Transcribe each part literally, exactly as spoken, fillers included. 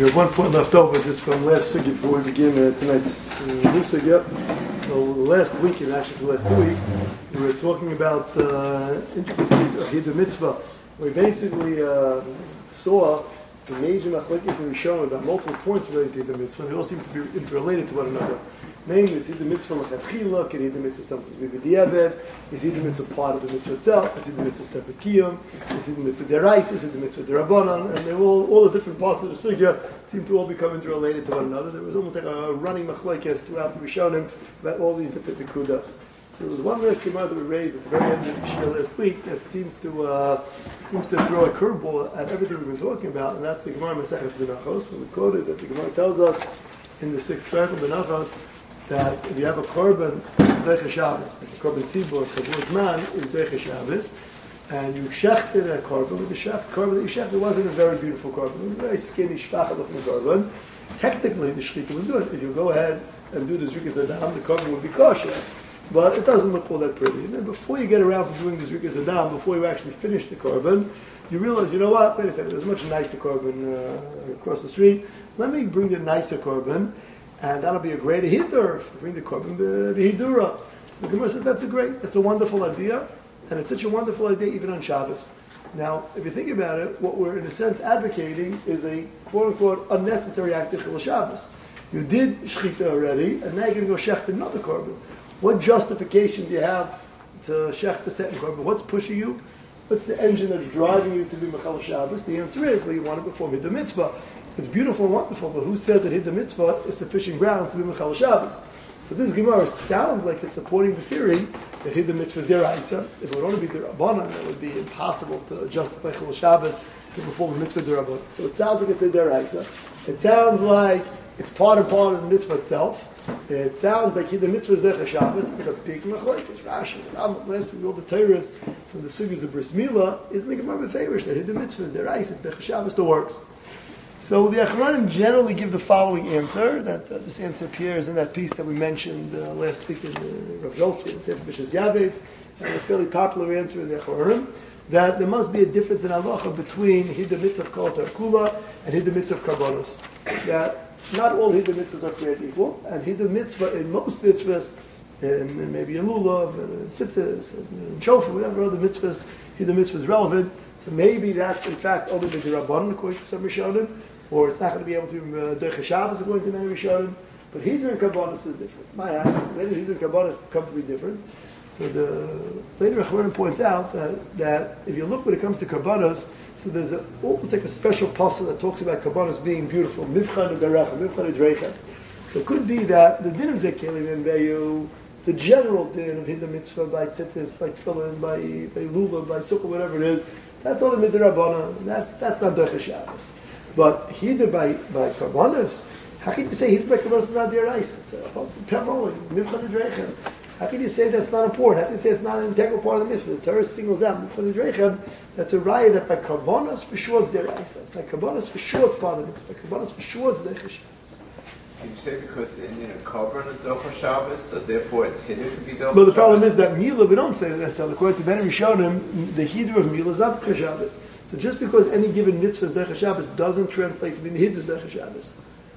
We have one point left over just from last sugya before we begin uh, tonight's uh, new sugya. So last week, and actually the last two weeks, we were talking about uh, intricacies of Hidur Mitzvah. We basically uh, saw the major machlokes in Rishon about multiple points related to Hidur Mitzvah. They all seem to be interrelated to one another. Namely, is Hidur Mitzvah l'chatchila? Can Hidur Mitzvah sometimes be b'diavad? Is Hidur Mitzvah part of the mitzvah itself? Is Hidur Mitzvah separate kiyum? Is Hidur Mitzvah deraisa? Is Hidur Mitzvah derabanan? And they all, all the different parts of the sugya seem to all become interrelated to one another. There was almost like a running machlokes throughout the Rishonim about all these different nekudas. There was one last Gemara that we raised at the very end of the Shia last week that seems to uh, seems to throw a curveball at everything we've been talking about, and that's the Gemara Maseches Benachos. We quoted that the Gemara tells us in the sixth paragraph of Benachos that if you have a korban, it's Deicha Shabbos. Like a korban tzibur, Chavur Man is Deicha Shabbos, and you shechted a korban, with the shech, korban that you shechted wasn't a very beautiful korban. It was a very skinny, shvachah looking korban. Technically, the shechita was good. If you go ahead and do the zrikas adam, the korban would be kosher. But it doesn't look all that pretty. And then before you get around to doing the zrikas adam, before you actually finish the korban, you realize, you know what, wait a second, there's a much nicer korban uh, across the street. Let me bring the nicer korban, and that'll be a great hidur to bring the korban, the, the hidura. So the Gemara says that's a great, that's a wonderful idea, and it's such a wonderful idea even on Shabbos. Now, if you think about it, what we're in a sense advocating is a quote-unquote unnecessary act of Chil Shabbos. You did shechita already, and now you're going to go shecht another korban. What justification do you have to shecht the second korban? What's pushing you? What's the engine that's driving you to be Mechal Shabbos? The answer is, well, you want to perform Hidur Mitzvah. It's beautiful and wonderful, but who says that Hidur Mitzvah is sufficient ground to be Mechal Shabbos? So this Gemara sounds like it's supporting the theory that Hidur Mitzvah is deraisa. If it would only be derabanan, that would be impossible to justify Chil Shabbos to perform a mitzvah derabanan. So it sounds like it's a deraisa. It sounds like it's part and part of the mitzvah itself. It sounds like Hidur Mitzvah is Deicha Shabbos. It's a big machlokes. Rashi, Rambam, last week all the Torahs from the sugyas of Bris Milah isn't the Gemara favorites that Hidur Mitzvah is deraisa. It's Deicha Shabbos that works. So the Achronim generally give the following answer. That uh, this answer appears in that piece that we mentioned uh, last week in uh, Rav Zolke and Sefer Bishas Yavetz, and a fairly popular answer in the Achronim, that there must be a difference in halacha between Hidur Mitzvah of Kol Kula and Hidur Mitzvah of Karbonos. That not all Hidur Mitzvahs are created equal, and Hidur Mitzvah in most mitzvahs, in maybe in Lulav, and in Tzitzis, and in Shofar, whatever other mitzvahs, Hidur Mitzvah is relevant. So maybe that's in fact only the Dirabanan according to some Rishonim, or it's not going to be able to be uh, Deicha Shabbos according to many Rishonim. But Hidur and Karbonos is different. My ask, when did Hidur and Karbonos come to be different? So the later Achronim point out that, that if you look when it comes to Karbonos, so there's a, almost like a special pasuk that talks about Karbonos being beautiful. Mivchan U'Darecha, Mivchan U'Dreicha. So it could be that the din of Zekelim and Beyu, the general din of Hidur Mitzvah by Tzitzis, by Tefillin, by, by Lulav, by Sukkah, whatever it is, that's all the Midrabanan. That's that's not Deicha Shabbos. But Hidur by, by Karbonos, how can you say Hidur by Karbonos is not deraisa? It's a Pemroli, Mivchan U'Dreicha. How can you say that's not important? How can you say it's not an integral part of the mitzvah? The Torah singles out Mivchan U'Dreicha. That's a raya that by Karbonos for sure it's deraisa. By Karbonos for sure it's part of the mitzvah. By Karbonos for sure it's Deicha Shabbos. Can you say because the Indian and Korban is Deicha Shabbos, so therefore it's Hidur to be Deicha Shabbos? But the problem is that Milah, we don't say that necessarily. According to Ben Rishonim, the Hidur of Milah is not Deicha Shabbos. So just because any given mitzvah is Deicha Shabbos doesn't translate to be the Hidur is Deicha Shabbos.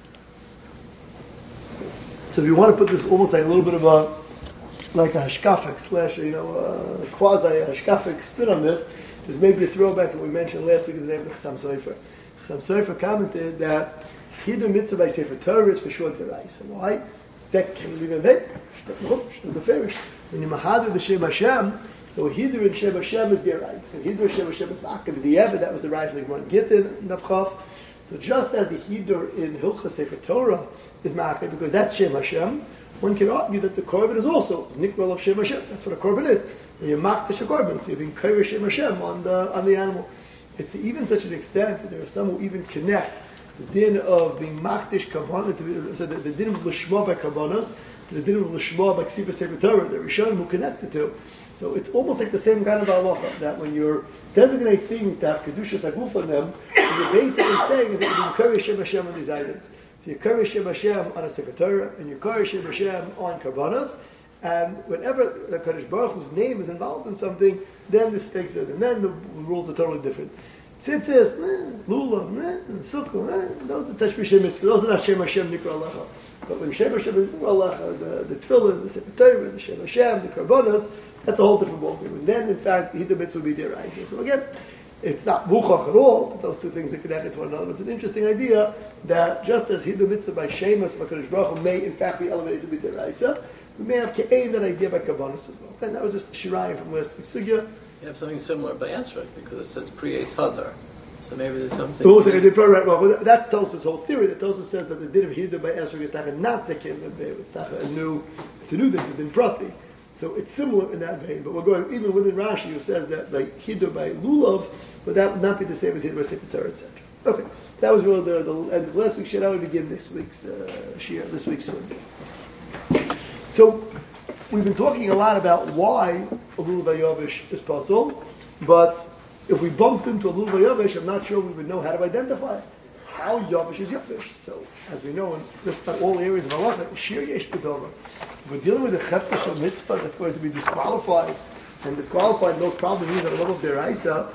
So if you want to put this almost like a little bit of a like a hashkafik slash, you know, a quasi hashkafik spin on this, is maybe a throwback that we mentioned last week in the name of Chassam Sofer. Chassam Sofer commented that Hidur Mitzvah by Sefer Torah is for sure deraisa. Why? Zek can leave a bit. The farish. When you mahadar the Shem Hashem, so Hidur and Shem Hashem is deraisa. Hidur Shem Hashem is ma'akav di'evet. That was the right like one gittin nafchav. So just as the Hidur in Hilchas Sefer Torah is ma'akav because that's Shem Hashem, one can argue that the korban is also nikral of Shem Hashem. That's what a korban is. When you makdash a korban, so you've encouraged Shem Hashem on the on the animal. It's to even such an extent that there are some who even connect the din of being makdash karbanos, so the, the din of lishma by karbanos, to the din of lishma by ksiva sefer Torah. The Rishonim who connect the two. So it's almost like the same kind of halacha that when you're designating things to have kedushas aguf on them, what you're basically saying is that you encourage Shem Hashem on these items. So you encourage Shem Hashem on a Sefer Torah, and you encourage Shem Hashem on Karbanos, and whenever the Kadosh Baruch Hu's name is involved in something, then this takes it, and then the rules are totally different. Tzitzis, eh, lulav, eh, sukkah, eh, those are tashmishim mitzvah. Those are not Shem Hashem Nikra Alecha. But when Shem Hashem Nikra Alecha, the, the tefillah, the sefer Torah, the Shem Hashem, the karbonos, that's a whole different ballgame. And then, in fact, the Hiddur mitzvah would be deraisa. So again, it's not muchach at all, but those two things are connected to one another. It's an interesting idea that just as Hiddur mitzvah by Shemus of HaKadosh Baruch Hu may, in fact, be elevated to be deraisa, we may have ke'ein that idea by karbonos as well. And that was just shirayim from last week's sugya. You have something similar by Esrog because it says pre-Eitz Hadar. So maybe there's something. Well, right, well, that's Tosaf's whole theory. That Tosaf says that the din of Hiddur by Esrog is not a natzekin, it's not a new, it's a new din, it's a din prati. So it's similar in that vein. But we're going even within Rashi, who says that like Hiddur by Lulav, but that would not be the same as Hiddur by Sefer Torah, et cetera. Okay, that was really the, the end of last week's shir. Now we begin this week's uh, shir, this week's shir. So we've been talking a lot about why a Lulav by Yavish is possible, but if we bumped into a Lulav by Yavish, I'm not sure we would know how to identify how Yavish is Yavish. So, as we know, in just about all areas of halacha, shir yesh b'dover. If we're dealing with a chefza shel mitzvah that's going to be disqualified, and disqualified most probably means at a level of deraisa,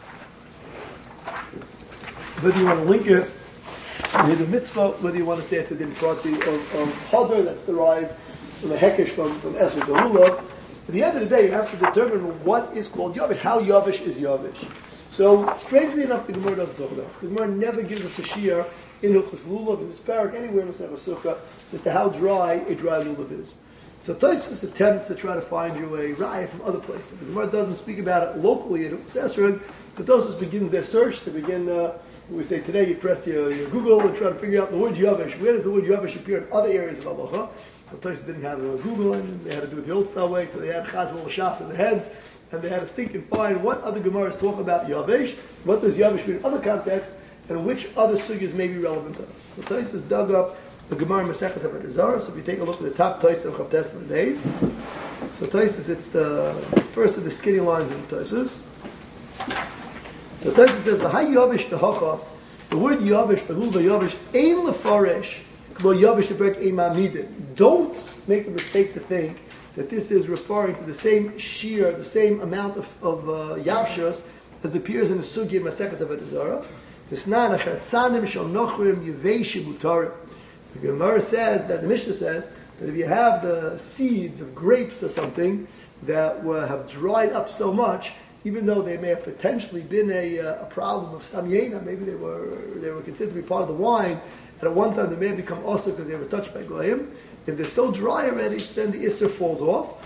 whether you want to link it with a mitzvah, whether you want to say it's a din prati of, of hadar that's derived from the hekesh from, from Esrog to Lulav. At the end of the day, you have to determine what is called Yavish, how Yavish is Yavish. So, strangely enough, the Gemara doesn't talk about it. The Gemara never gives us a shiur in Hilchos Lulav, in this parak, anywhere in the Sefer Sukkah, as to how dry a dry Lulav is. So, Tosfos attempts to try to find you a raya from other places. The Gemara doesn't speak about it locally in Hilchos Esrog, but Tosfos begins their search. They begin, uh, we say today, you press your, your Google and try to figure out the word Yavish. Where does the word Yavish appear in other areas of halacha? Well, Tosfos didn't have a Google engine, they had to do it the old style way, so they had Chazal Shas in their heads, and they had to think and find what other Gemaras talk about Yavish, what does Yavish mean in other contexts, and which other sugyas may be relevant to us. So Tosfos dug up the Gemara Maseches Avodah Zarah. So if you take a look at the top Tosfos of Chavtes and Days, so Tosfos, it's the first of the skinny lines in Tosfos. So Tosfos says, the Hay Yavish Tehacha, the word Yavish, Belul Yavish, Ein Lefaresh, don't make a mistake to think that this is referring to the same shear, the same amount of, of uh, yavshos as appears in the sugya Maseches Avodah Zarah. The Gemara says that the Mishnah says that if you have the seeds of grapes or something that were, have dried up so much, even though they may have potentially been a, uh, a problem of stamyena, maybe they were they were considered to be part of the wine. And at one time they may have become also because they were touched by goyim. If they're so dry already, then the isser falls off.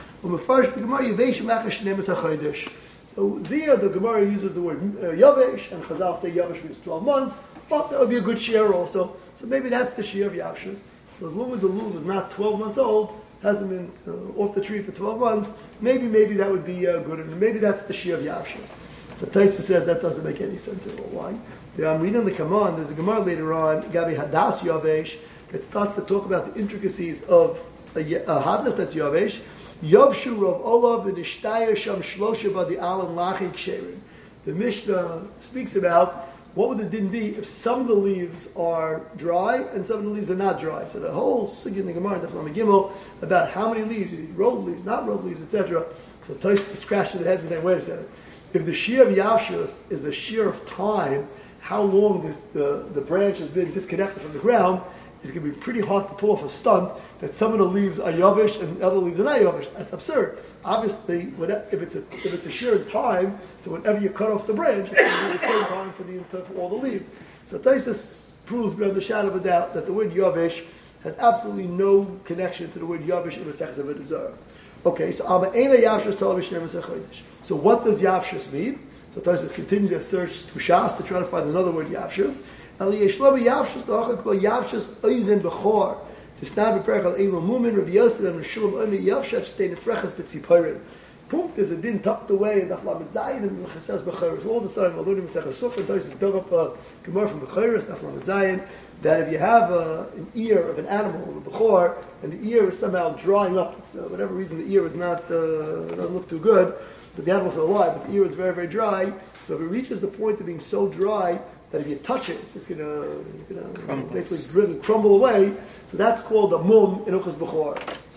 So there the Gemara uses the word uh, yavesh, and Chazal say yavesh means twelve months. But that would be a good shear also. So maybe that's the shear of yavshus. So as long as the lulav is not twelve months old, hasn't been uh, off the tree for twelve months, maybe maybe that would be uh, good, and maybe that's the shear of yavshus. So Tosfos says that doesn't make any sense at all. Why? I'm reading the Kaman, there's a Gemara later on, Gabi Hadas Yavesh, that starts to talk about the intricacies of a, a Hadas that's Yavesh. Yavshu Rav Olav and Ishtayar Sham Shlosha Badi Alan Lachik Sherin. The Mishnah speaks about what would the din be if some of the leaves are dry and some of the leaves are not dry. So the whole sugya in the Gemara, Daflam Gimel, about how many leaves, you need rolled leaves, not rolled leaves, et cetera. So Tosfos scratching their heads and saying, wait a second, if the shear of Yavshus is a shear of time, how long the, the, the branch has been disconnected from the ground, it's going to be pretty hard to pull off a stunt that some of the leaves are yavish and other leaves are not yavish. That's absurd. Obviously, if it's a if it's a sheer time, so whenever you cut off the branch, it's going to be the same time for the for all the leaves. So Tosfos proves beyond the shadow of a doubt that the word yavish has absolutely no connection to the word yavish in the Maseches Avodah Zarah. Okay, so Abba Eina Yavshus Torah B'Shnei Chodesh. So what does Yavshus mean? So Tosfos continues their search to Shas to try to find another word Yavshus. And Yeshlomi Yavshus L'Achak Bo Yavshus Oizen Bechor. To stand b'perach al Eimel Mumin Rabbi Yosef and Rishulam Oimi Yavshus Shtei Nefrechas B'Tziporim. Punk, there's a din tucked away in the Daf Zayin and Chesed Bechoros. All of a sudden, we're learning Maseches Sukkah. Tosfos dug up a Gemara from Bechoros, Daf Zayin, that if you have a, an ear of an animal, a bechor, and the ear is somehow drying up, it's, uh, whatever reason the ear is not uh, doesn't look too good, but the animal's still alive, but the ear is very, very dry. So if it reaches the point of being so dry that if you touch it, it's just going to basically crumble away. So that's called a mum in Uchas Bechor.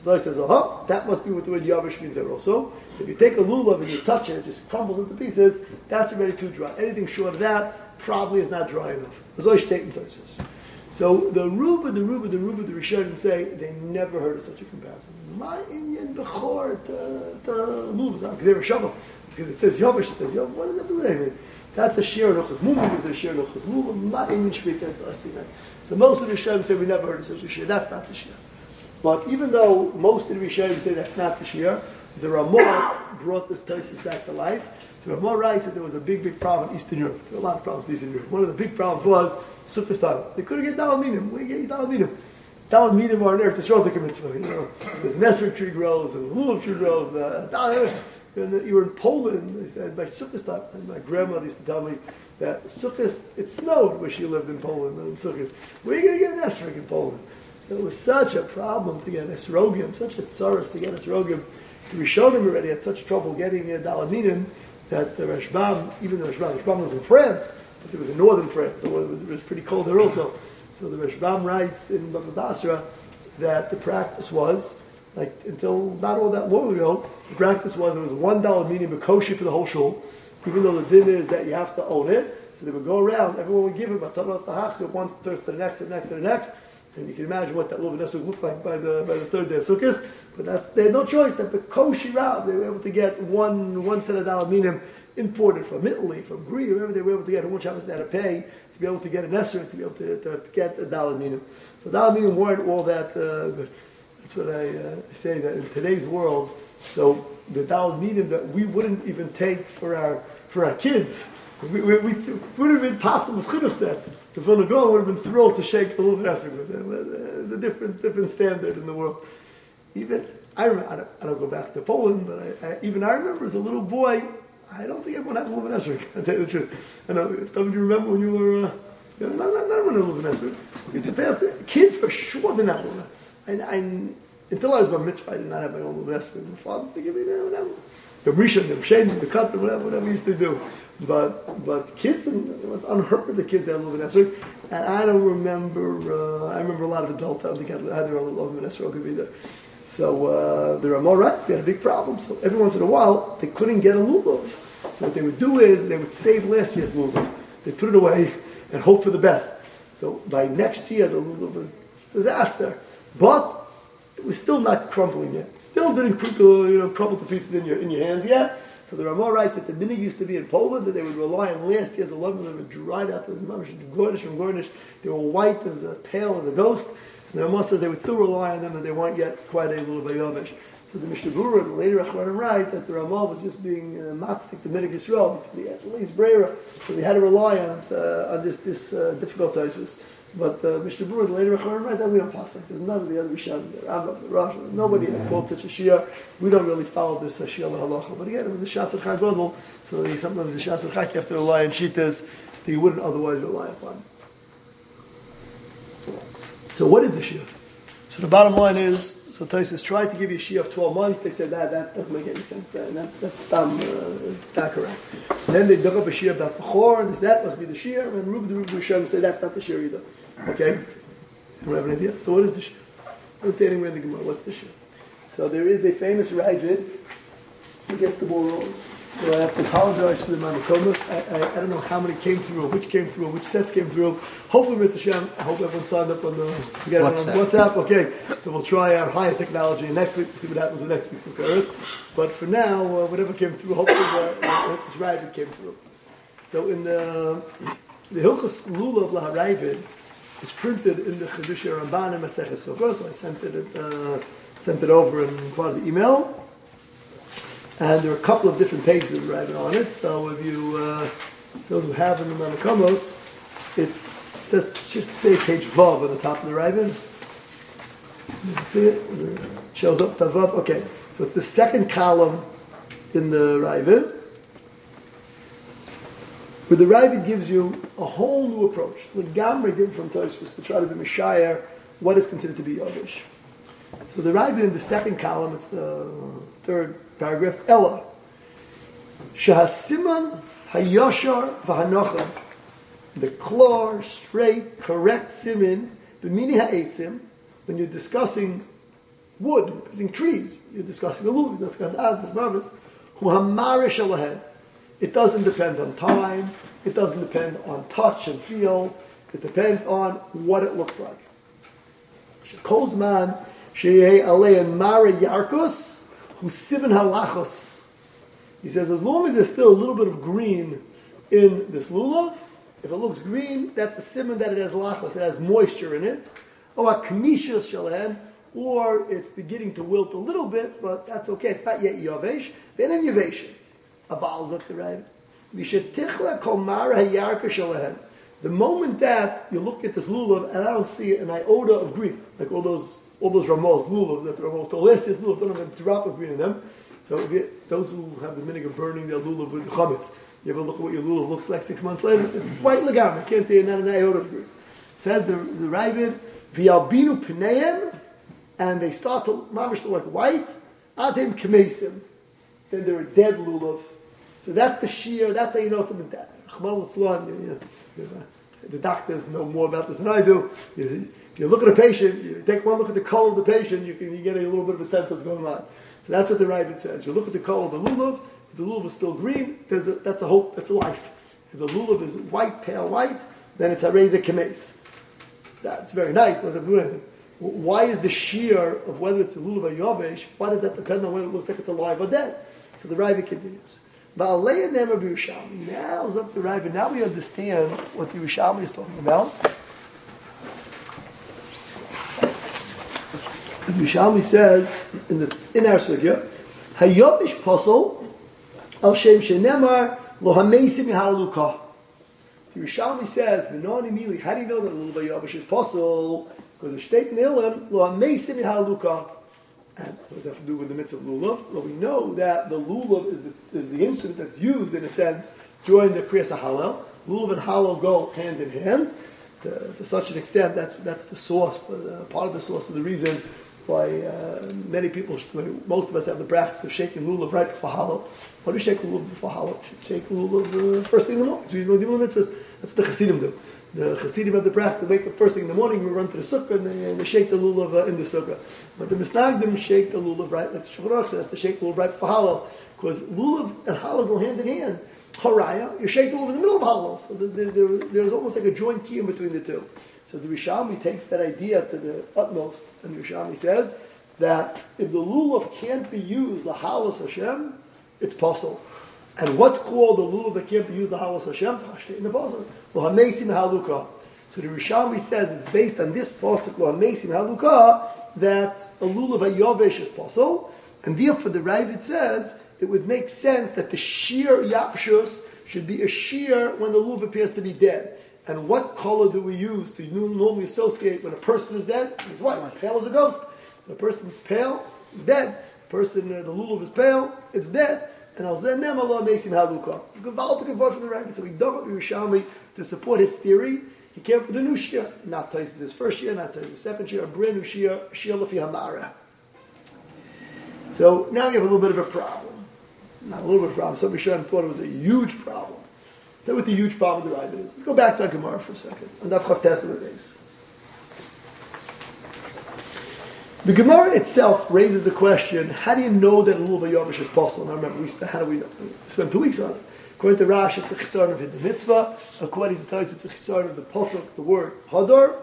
So Tosfos says, oh, that must be what the word yavish means there also. If you take a lulav and you touch it, it just crumbles into pieces, that's already too dry. Anything short of that probably is not dry enough. So the Ruba, the Ruba, the Ruba, the Rishonim say they never heard of such a comparison. My Indian Bechor to Lulav, because they were Shabbat. Because it says Yavish, it says Yavish. What does that do with anything? That's a Shir Nochas Mumim, is a Shir Nochas Lulav. My Indian Shvik, that's us. So most of the Rishonim say we never heard of such a Shir. That's not the Shir. But even though most of the Rishonim say that's not the Shir, the Ramah brought this Tosfos back to life. So Ramah writes that there was a big, big problem in Eastern Europe. There were a lot of problems in Eastern Europe. One of the big problems was Sukkot time. They couldn't get Daled Minim. We get Daled Minim. Daled Minim are there to show the mitzvah. You know, there's Nesser tree grows and Lulav tree grows. And, and you were in Poland. They said by Sukkot time. And my grandmother used to tell me that Sukkot, it snowed where she lived in Poland. In Sukkot, where are you going to get an esrog in Poland? So it was such a problem to get esrogim, such a tsaras to get esrogim. The Rishonim already had such trouble getting a Daled Minim that the Rashbam, even the Rashbam, Rashbam was in France. But it was in northern France, so it was, it was pretty cold there also. So the Rashbam writes in Bava Basra that the practice was, like until not all that long ago, the practice was there was one dollar meaning Bakoshi for the whole shul, even though the din is that you have to own it. So they would go around, everyone would give him a tanas tahach, one thirst to the next, to the next, to the next. And you can imagine what that little bit looked like by the by the third day of Sukkot. But that's, they had no choice. That the Koshi Rab, they were able to get one one set of dollar minim imported from Italy, from Greece, wherever they were able to get. How much they had to pay to be able to get an esrog, to be able to, to get a dollar minim. So dollar minim weren't all that uh, good. That's what I uh, say, that in today's world, so the dollar minim that we wouldn't even take for our for our kids. We, we, we would have been possible with chinuch sets. The Vilna would have been thrilled to shake a little bit esrog with them. There's a different different standard in the world. Even I, remember, I, don't, I don't go back to Poland, but I, I, even I remember as a little boy, I don't think everyone had a little bit esrog. I tell you the truth. I know. Some of you remember when you were, uh, you know, not, not, not when you were a little bit esrog. Because the past kids for sure did not want to. I, I, until I was by mitzvah, I did not have my own little esrog. My father used to give me the whatever, the rishon, the shame, the cut, whatever, whatever he used to do. But but kids, it was unheard of the kids had a little bit of esrog. And I don't remember, uh, I remember a lot of adults, I don't think I had their own little bit of esrog either. So uh, there are more rights, they had a big problem. So every once in a while, they couldn't get a lulav. So what they would do is, they would save last year's lulav. They'd put it away and hope for the best. So by next year, the lulav was a disaster. But it was still not crumbling yet. Still didn't crumble, you know, crumble to pieces in your in your hands yet. So the Ramah writes that the minig used to be in Poland, that they would rely on last year's eleven, they were dried out as mamish, gornish from gornish. They were white as a pale as a ghost. And the Ramah says they would still rely on them, and they weren't yet quite a little bayovish. So the Mishnah Berurah, the later Achronim write that the Ramah was just being uh, matzdik, the minig Yisrael. He had at least brera, so they had to rely on uh, on this this uh, difficult basis. But uh, Mishnah Berurah, the later Achronim write that we don't pass like this. None of the other Rishonim, the Rambam, the Rosh, nobody had quoted such a shir. We don't really follow this uh, shir halacha. But again, it was a shas al gadol, so sometimes the shas al you have to rely on shitas that you wouldn't otherwise rely upon. So what is the shir? So the bottom line is, so Tosfos tried to give you a shir of twelve months. They said that that doesn't make any sense. That, that that's stam takara. Then they dug up a shir about bechor, and that must be the shir. And Ruben the Ruben Rishonim say that's not the shir either. Okay, I don't have an idea. So what is the shir? I don't say anywhere in the Gemara. What's the shir? So there is a famous Ravid who gets the ball rolling. So I have to apologize for the Manakomas. I, I I don't know how many came through, or which came through, or which sets came through. Hopefully, Mister Shem, I hope everyone signed up on the get on WhatsApp. Okay, so we'll try our higher technology next week. See what happens with next week's Bukhara. But for now, uh, whatever came through, hopefully uh, this Ravid came through. So in the the Hilchos Lulav Laharavid is printed in the Chedushei Ramban and Maseches Sukkos. So I sent it uh, sent it over in part of the email. And there are a couple of different pages that are written on it. So if you, uh, those who have in the Manakomos, it says, it should say page Vav on the top of the Ravid. You can see it. It shows up to Vav. Okay, so it's the second column in the Ravid, where the Ravid gives you a whole new approach. The Gamra given from Tosfos to try to be Mishayar what is considered to be Yovish. So the Ravid in the second column, it's the third paragraph, Ella. Shahasiman hayashar v'hanocham. The clear, straight, correct siman, b'mini ha'etzim, when you're discussing wood, you're pissing trees, you're discussing a lulav, you're discussing ads, marvis. Hu hamarish alahen. It doesn't depend on time. It doesn't depend on touch and feel. It depends on what it looks like. Shekozman sheyeh alein mara yarkos hu sivan halachos. He says as long as there's still a little bit of green in this lulav, if it looks green, that's a siman that it has lachos, it has moisture in it. Or a kamishas shalahen, or it's beginning to wilt a little bit, but that's okay. It's not yet yavesh. Then in yavesh, aval zok the right. Mishetichla kol mara hayarka shalahen. The moment that you look at this lulav and I don't see an iota of green, like all those all those ramos lulav that Ramos told last year's lulav don't have a drop of green in them. So if you, those who have the minhag of burning their lulav with chametz, you ever look at what your lulav looks like six months later? It's white legam. You can't see not an iota of green. Says the the Ravid, v'yalbinu pneim, and they start to mamish to look white. Azim kemesim, then they're a dead lulav. So that's the shear. That's how you know it's been dead. The doctors know more about this than I do. You, you look at a patient, you take one look at the color of the patient, you can you get a little bit of a sense of what's going on. So that's what the Ravid says. You look at the color of the lulav. If the lulav is still green, there's a, that's a hope. That's a life. If the lulav is white, pale white, then it's a reza kemes. That's very nice. But why is the shear of whether it's a lulav or yavesh? Why does that depend on whether it looks like it's alive or dead? So the Ravid continues. Now is up to Ravid. Now we understand what the Yerushalmi is talking about. The Yerushalmi says in the in our sugya, Hayovish posel al shem shenemar lo hameisim mihalukah. The Yerushalmi says, "V'noni mili." How do you know that lulav Yovish is posel? Because the state nilim lo hameisim mihalukah. And what does that have to do with the mitzvah of lulav? Well, we know that the lulav is the, is the instrument that's used, in a sense, during the Kriyas HaHallel. Lulav and Hallel go hand in hand. To, to such an extent, that's that's the source, uh, part of the source of the reason why uh, many people, most of us have the practice of shaking lulav right before Hallel. Why do we shake lulav before Hallel? We should shake lulav uh, first thing in the morning. It's usually the mitzvahs. That's what the Chassidim do. The Chassidim have the practice to wake up first thing in the morning, we run to the sukkah, and they, and they shake the lulav uh, in the sukkah. But the Misnagdim shake the lulav right, like the Shulchan Aruch says, to shake the lulav right before Hallel, because lulav and Hallel go hand in hand. Haraya, you shake the lulav in the middle of Hallel, so the, the, the, there's almost like a joint key in between the two. So the Rishalmi takes that idea to the utmost, and the Rishalmi says that if the lulav can't be used, the Halas Hashem, it's possible. And what's called the lulav that can't be used, the Halas Hashem? It's Hashtei in the pasuk. Lo hamesim halukah. So the Rishalmi says it's based on this pasuk, Lo hamesim halukah, that a lulav hayovesh is possible, and therefore the Ravid says it would make sense that the shear yapshus should be a shear when the lulav appears to be dead. And what color do we use to normally associate when a person is dead? It's white. Pale as a ghost. So a person's pale, is dead. A person, uh, the lulav is pale, it's dead. And al zen nem Allah makes him halukah. Gavaldik word from the Ravid. So he dug up Yerushalmi to support his theory. He came up with a new shir. Not Taisus his first year, not Taisus his second year, a brand new shir, shir lefi hamara. So now we have a little bit of a problem. Not a little bit of a problem. Some Rishonim thought it was a huge problem. Tell what the huge problem with the Ravid is. Let's go back to Gemara for a second. On Daf Chavtes of the days. The Gemara itself raises the question: how do you know that a lulav yavish is possible? Now remember, we spent, how do we know? We spent two weeks on it. According to Rashi, it's a chisaron of the mitzvah. According to Tais, it's a chisaron of the pasuk, the word hadar.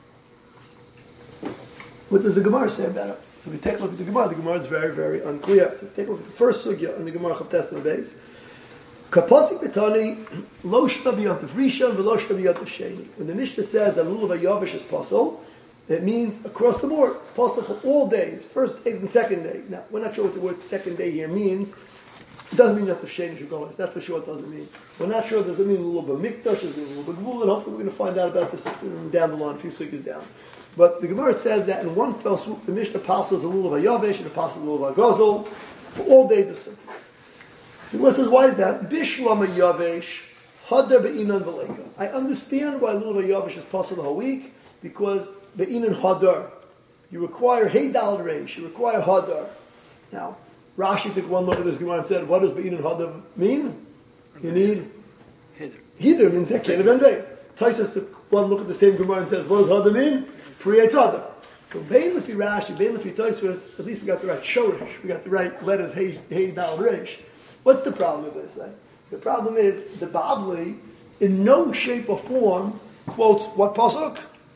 What does the Gemara say about it? So we take a look at the Gemara. The Gemara is very, very unclear. So we take a look at the first sugya in the Gemara Chavtes of the days. Kapasik betani lo shna b'yantav rishon v'lo shna b'yantav sheni. When the Mishnah says that lulav yavish is possible, it means across the board. It's possible for all days, first days and second day. Now, we're not sure what the word second day here means. It doesn't mean that the sheni should go. That's for sure it doesn't mean. We're not sure. Does it mean lulav b'mikdash? Does it mean lulav b'gvul? And hopefully we're going to find out about this down the line, a few sugyas down. But the Gemara says that in one fell swoop, the Mishnah passes a lulav yavish and it passes a lulav gazel for all days of sukkahs. So the Gemara says, why is that? Bishlam yavesh, hadar be'inan v'leika. I understand why lulav yavesh is possible the whole week, because be'inan hadar. You require heydal reish, you require hadar. Now, Rashi took one look at this Gemara and said, what does be'inan hadar mean? You need Hider. Hider means that kind of envei. Taisus took one look at the same Gemara and says, what does hadar mean? Creates hadar. So Bein Lefi Rashi, Bein Lefi Tosfos, at least we got the right shorish, we got the right letters, hey, hey, dal, resh. What's the problem with this? Right? The problem is the Bavli, in no shape or form, quotes what pasuk?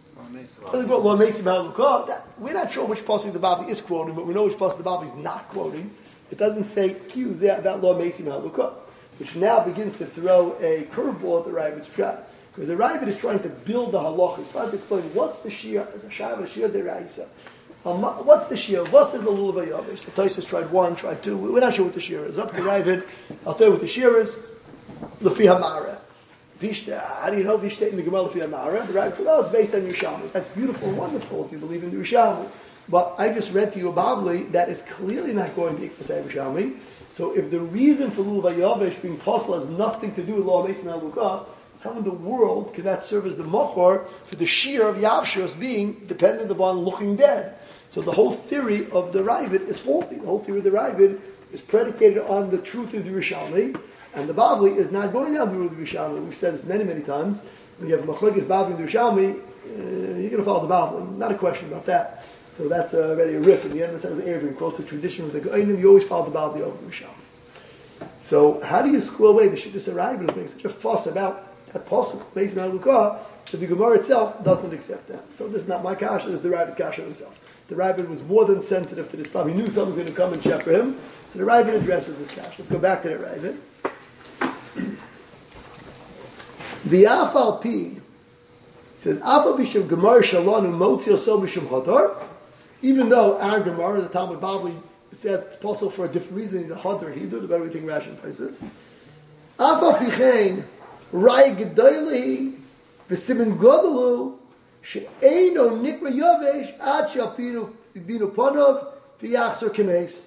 We're not sure which pasuk the Bavli is quoting, but we know which pasuk the Bavli is not quoting. It doesn't say cues about Lo Meisi Ma'alukah, which now begins to throw a curveball at the Ravid's pshat. Because the Ravid is trying to build the halach, he's trying to explain what's the shir, as a shav, shir deraisa. Um, what's the shir? What is the lulav yavish? The Tosfos tried one, tried two. We're not sure what the shir is. Up to the Ravid, I'll tell you what the shir is. Lefi hamara. Vishta. How do you know Vishta in the Gemara Lefi hamara? The Ravid said, oh, it's based on Yerushalmi. That's beautiful and wonderful if you believe in the Yerushalmi. But I just read to you a Bavli that is clearly not going to Ikvasei Yerushalmi. So if the reason for lulav yavish being possible has nothing to do with Lo Meisi Ma'alukah, how in the world can that serve as the machor for the shear of Yavshos being dependent upon looking dead? So the whole theory of the Ravid is faulty. The whole theory of the Ravid is predicated on the truth of the Yerushalmi, and the Bavli is not going down the route of the Yerushalmi. We've said this many, many times. When you have Machlokes Bavli and the Yerushalmi, uh, you're going to follow the Bavli. Not a question about that. So that's uh, already a riff. And the end of the sentence, Erevin quotes the tradition of the Goinim, you always follow the Bavli over the Yerushalmi. So how do you square away the Shittas Ravid who makes such a fuss about that possible based on Lukah, that the Gemara itself doesn't accept that. So this is not my kasha, this is the Ravid's kasha himself. The Ravid was more than sensitive to this problem. He knew someone was going to come and check for him. So the Ravid addresses this kasha. Let's go back to the Ravid. The Afal Pi says, Afal Bishum Gemara Shalonu Motzi Oso Bishum Hadar. Even though our Gemara, the Talmud Bavli, says it's possible for a different reason, the Hadar, he did about everything Rashi and Tosfos. Afal Pichein Rai Gedoili v'simin Godelu she'eino nikra yavesh ad she'apinu binu ponov v'yachzor kemes.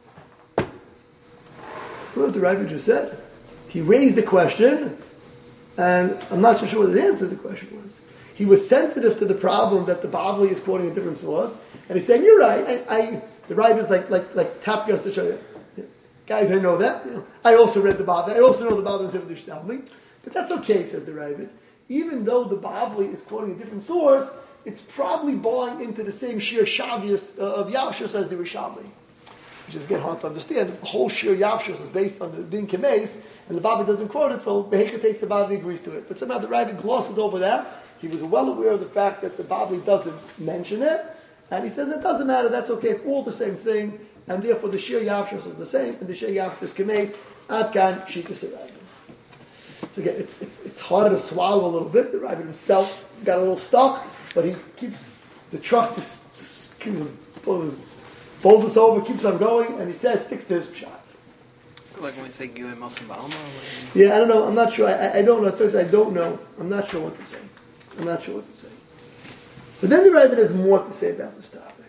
What the Ravid just said? He raised the question, and I'm not so sure what the answer to the question was. He was sensitive to the problem that the Bavli is quoting a different source, and he's saying, "You're right." I, I the Ravid is like like like tapping us to show you, guys. I know that. You know, I also read the Bavli. I also know the Bavli is able to tell me. But that's okay, says the Ravid. Even though the Bavli is quoting a different source, it's probably buying into the same sheer shavius uh, of Yavshos as the Rishalmi. Which is get hard to understand. The whole sheer Yavshos is based on the being Kemes, and the Bavli doesn't quote it, so Behechates the Bavli agrees to it. But somehow the Ravid glosses over that. He was well aware of the fact that the Bavli doesn't mention it, and he says it doesn't matter, that's okay, it's all the same thing, and therefore the sheer Yavshos is the same, and the sheer Yavshos is Kemes, Adkan, Shitas Ravid. So again, it's, it's, it's harder to swallow a little bit. The Ravid himself got a little stuck, but he keeps, the truck just, just keeps, folds us over, keeps on going, and he says, sticks to his pshat. Like when we say Gilei Mosim Ba'alma? Yeah, I don't know. I'm not sure. I, I don't know. I don't know. I'm not sure what to say. I'm not sure what to say. But then the Ravid has more to say about this topic.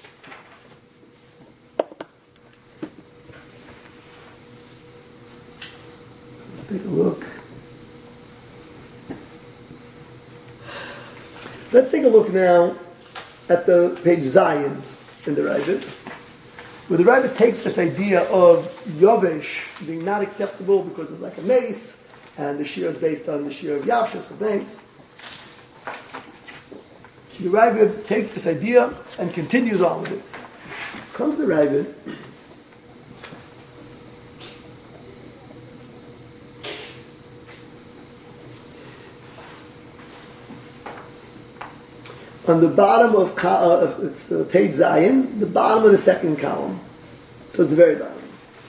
Let's take a look. Let's take a look now at the page Zion in the Ravid, where the Ravid takes this idea of Yavesh being not acceptable because it's like a mace, and the shir is based on the shir of Yavshos, of mace. The Ravid takes this idea and continues on with it. Comes the Ravid. On the bottom of uh, it's uh, page Zion, the bottom of the second column, towards the very bottom.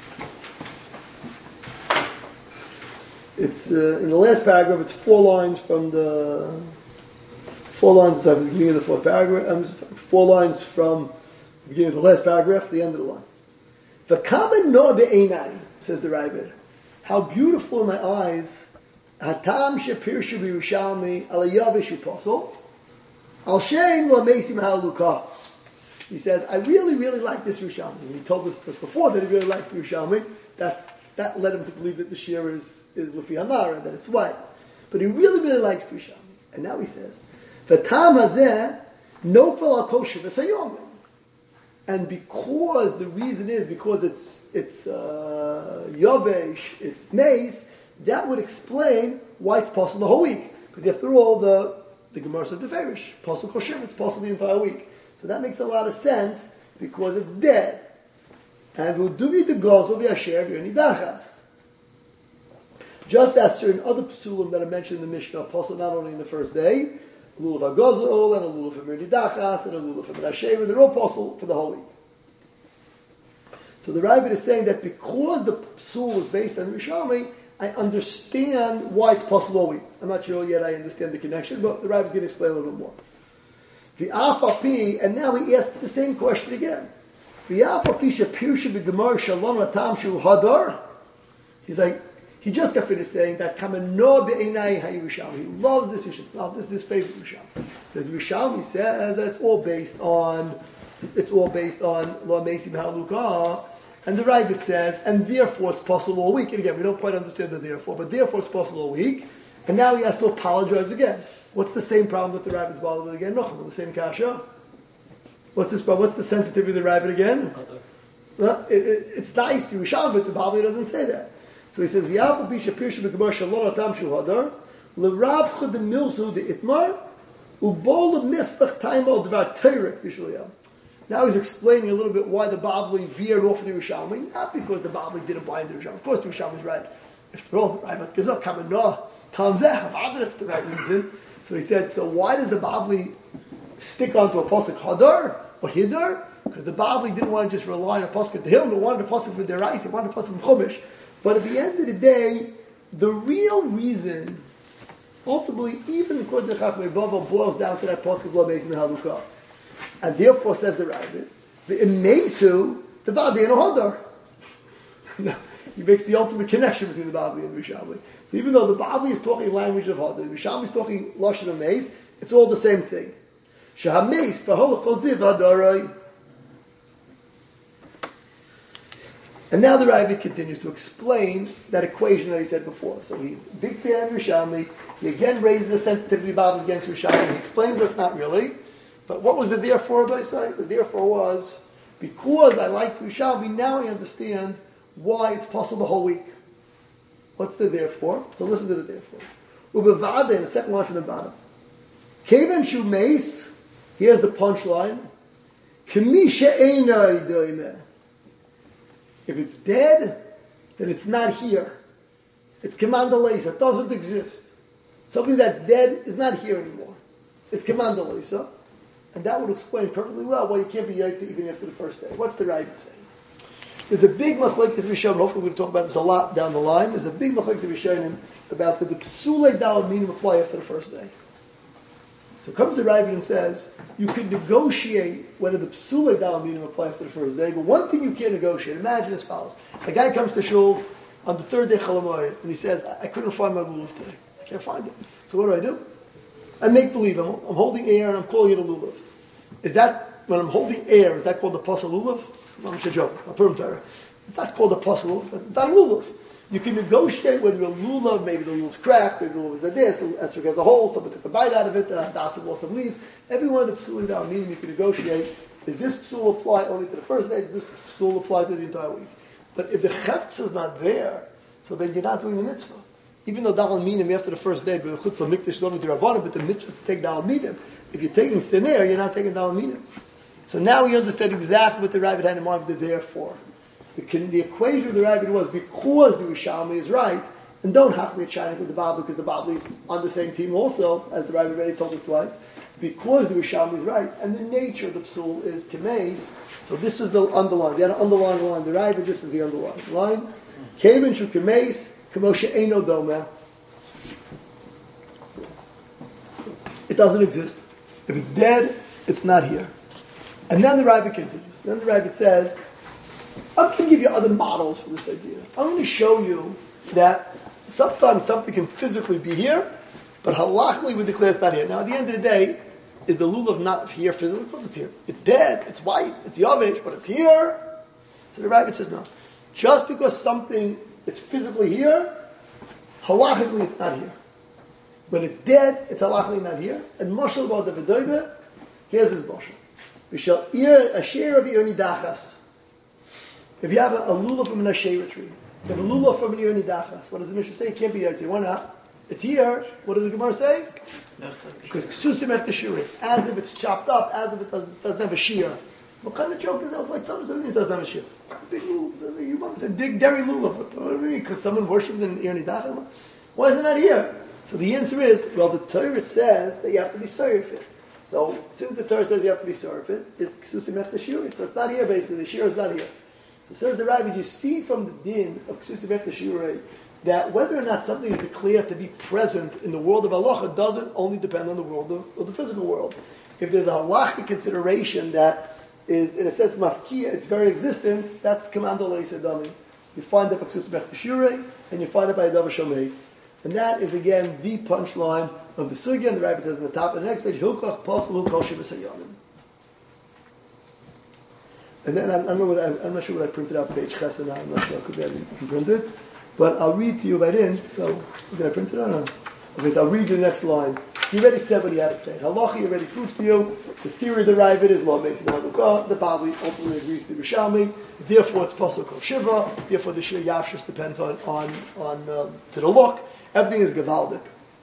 It's uh, in the last paragraph. It's four lines from the four lines at the beginning of the fourth paragraph. Um, four lines from the beginning of the last paragraph, the end of the line. V'kamen no be'einai, says the Ravid. How beautiful in my eyes. Hatam shapir shabi Yerushalmi ala yavish u'posel. Al Shem lo Meisi Ma'alukah. He says, I really, really like this Yerushalmi. He told us just before that he really likes the Yerushalmi. That that led him to believe that the shir is is Lefi Hamara, that it's white. But he really, really likes the Yerushalmi. And now he says, V'tam hazeh nofel al kol shivas hayomim. And because the reason is because it's it's uh, Yavesh, it's Mace, that would explain why it's possible the whole week. Because after all, the The Gemara said the Ferish, possible Koshim, it's possible the entire week. So So that makes a lot of sense because it's dead. And v'udubi de gozel v'yasher v'yonidachas. Just as certain other psulim that are mentioned in the Mishnah, apostle not only in the first day, a lulav ha'gozel and a lulav ha'yonidachas and a lulav ha'yasher, they're all apostle for the whole week. So the Ravid is saying that because the psul is based on Rishalmi, I understand why it's possible all week. I'm not sure yet I understand the connection, but the Ravid is going to explain a little bit more. The Afapi, and now he asks the same question again. The Afapi Shapirsha b'Gemar Shalom Ratam Shu Hadar. He's like, he just got finished saying that Kamano be'enai ha'Yerushalmi. He loves this Rishalmi. This is his favorite Rishalmi. He says Rishalmi says that it's all based on, it's all based on Lo Meisi B'Halukah. And the Ravid says, and therefore it's possible all week. And again, we don't quite understand the therefore, but therefore it's possible all week. And now he has to apologize again. What's the same problem that the Ravid's bothered with again? No, the same kasha. What's this problem? What's the sensitivity of the Ravid again? Well, it, it, it's nice, you shall, but the Bali doesn't say that. So he says, V'yafu bisha pirsha b'gemar shalom atam shu hadar, l'rav chud milzu de itmar, u'bol l'misbach taima al dvar teirek b'shaliyam. Now he's explaining a little bit why the Bavli veered off the Yerushalmi, not because the Bavli didn't buy into the Yerushalmi. Of course the Yerushalmi is right. After all, the Ravid goes, oh, come on, no, Tamzeh, that's the right reason. So he said, so why does the Bavli stick onto a Pasuk Hadar or Hidar? Because the Bavli didn't want to just rely on a Pasuk at the hill, but wanted a Pasuk for Derais, he wanted a Pasuk from Chumash. But at the end of the day, the real reason, ultimately, even according to Chachmei Bavel, boils down to that Pasuk of Lo Meis Halukah. And therefore, says the Ravid, the Imesu, the Vadi and Hadar. He makes the ultimate connection between the Bavli and the Rishalmi. So even though the Bavli is talking language of Hadar, the Rishalmi is talking Lashon Ameis, it's all the same thing. Shahameis, Fahol Choziv Hadarai. And now the Ravid continues to explain that equation that he said before. So he's a big fan of Rishalmi. He again raises the sensitivity of Bavli against Rishalmi. He explains what's not really. But what was the therefore by saying? The therefore was, because I like Rishalmi, now I understand why it's possible the whole week. What's the therefore? So listen to the therefore. Ubevade, in the second line from the bottom. Keven shu meis, here's the punchline. Kemi she'enai doimeh. If it's dead, then it's not here. It's Kamandalesa. It doesn't exist. Something that's dead is not here anymore. It's Kamandalesa. And that would explain perfectly well why you can't be Yaitse even after the first day. What's the Ravid saying? There's a big machlekes Rishonim. Hopefully we'll talk about this a lot down the line. There's a big machlekes Rishonim about the psulei dalad minim apply after the first day. So comes the Ravid and says you can negotiate whether the psulei dalad minim apply after the first day, but one thing you can't negotiate. Imagine as follows: a guy comes to shul on the third day Chalamoy and he says, "I couldn't find my lulav today. I can't find it. So what do I do? I make believe I'm, I'm holding air and I'm calling it a lulav. Is that when I'm holding air? Is that called a pasal lulav? I'm just joking. It's not called a pasal. It's not a lulav. You can negotiate whether a lulav, maybe the lulav's cracked, maybe the lulav is like this, the esrog has a hole, someone took a bite out of it, the hadassah lost some leaves. Every one of the psulim down meaning you can negotiate. Does this psul apply only to the first day? Does this psul apply to the entire week? But if the cheftz is not there, so then you're not doing the mitzvah. Even though Dal Minim after the first day, but Chutz Mikdash is only the Rabbanim, but the mitzvah is to take Dal Minim. If you're taking thin air, you're not taking Dal Minim. So now we understand exactly what the Ravid had in mind with the therefore. The, the equation of the Ravid was because the Rishalmi is right, and don't have to be chatting with the Babli because the Babli is on the same team also, as the Ravid already told us twice. Because the Rishalmi is right, and the nature of the psul is kemeis. So this is the underline. If you had an underlying line, the Ravid, this is the underlying line. Kemen shu kemeis. It doesn't exist. If it's dead, it's not here. And then the Ravid continues. Then the Ravid says, I'm going to give you other models for this idea. I'm going to show you that sometimes something can physically be here, but halachically we declare it's not here. Now at the end of the day, is the lulav not here physically? Of course it's here. It's dead, it's white, it's yavish, but it's here. So the Ravid says no. Just because something it's physically here, halachically it's not here. When it's dead, it's halachically not here. And Mashal Ba'ad V'doibe, here's his Mashal. We shall ear a share of Irni Dachas. If you have a, a lulav from an Asherah tree, you have a lulav from an Irni Dachas, what does the Mishnah say? It can't be Yaitse. Why not? It's here. What does the Gemara say? Because ksusim ech teshura. It's as if it's chopped up, as if it doesn't, doesn't have a shear. What kind of joke is that? Like something it doesn't have a shear. Big lulav. You want to say dig dairy lulav? What do you mean? Because someone worshipped in Ir Nidachim? Why isn't that here? So the answer is, well, the Torah says that you have to be sorrowful. So since the Torah says you have to be sorrowful, it's ksusim ech teshura. So it's not here basically. The shear is not here. So says the Rabbi, you see from the din of ksusim ech teshura that whether or not something is declared to be present in the world of halacha doesn't only depend on the world of, of the physical world. If there's a halachic consideration that is, in a sense, mafkia, its very existence, that's commando leisadami. You find it by ksusim ech teshura, and you find it by adav shomeis. And that is, again, the punchline of the sugya, and the Rabbi says on the top of the next page, Hilkach Pasal Kol Shivas Hayanim. And then, I, I don't know what I, I'm not sure what I printed out, page Chesed, I'm not sure I could be able to print it. But I'll read to you if I didn't, so, did I print it or not? Okay, so I'll read you the next line. He already said what he had to say. Halacha already proved to you, the theory of the Ravid is law based on Halukah, the Bali ultimately agrees to the Rishalmi, therefore it's Pasal Kol Shiva, therefore the Shir Yavshus depends on, on, on um, to the look. Everything is Gavaldik.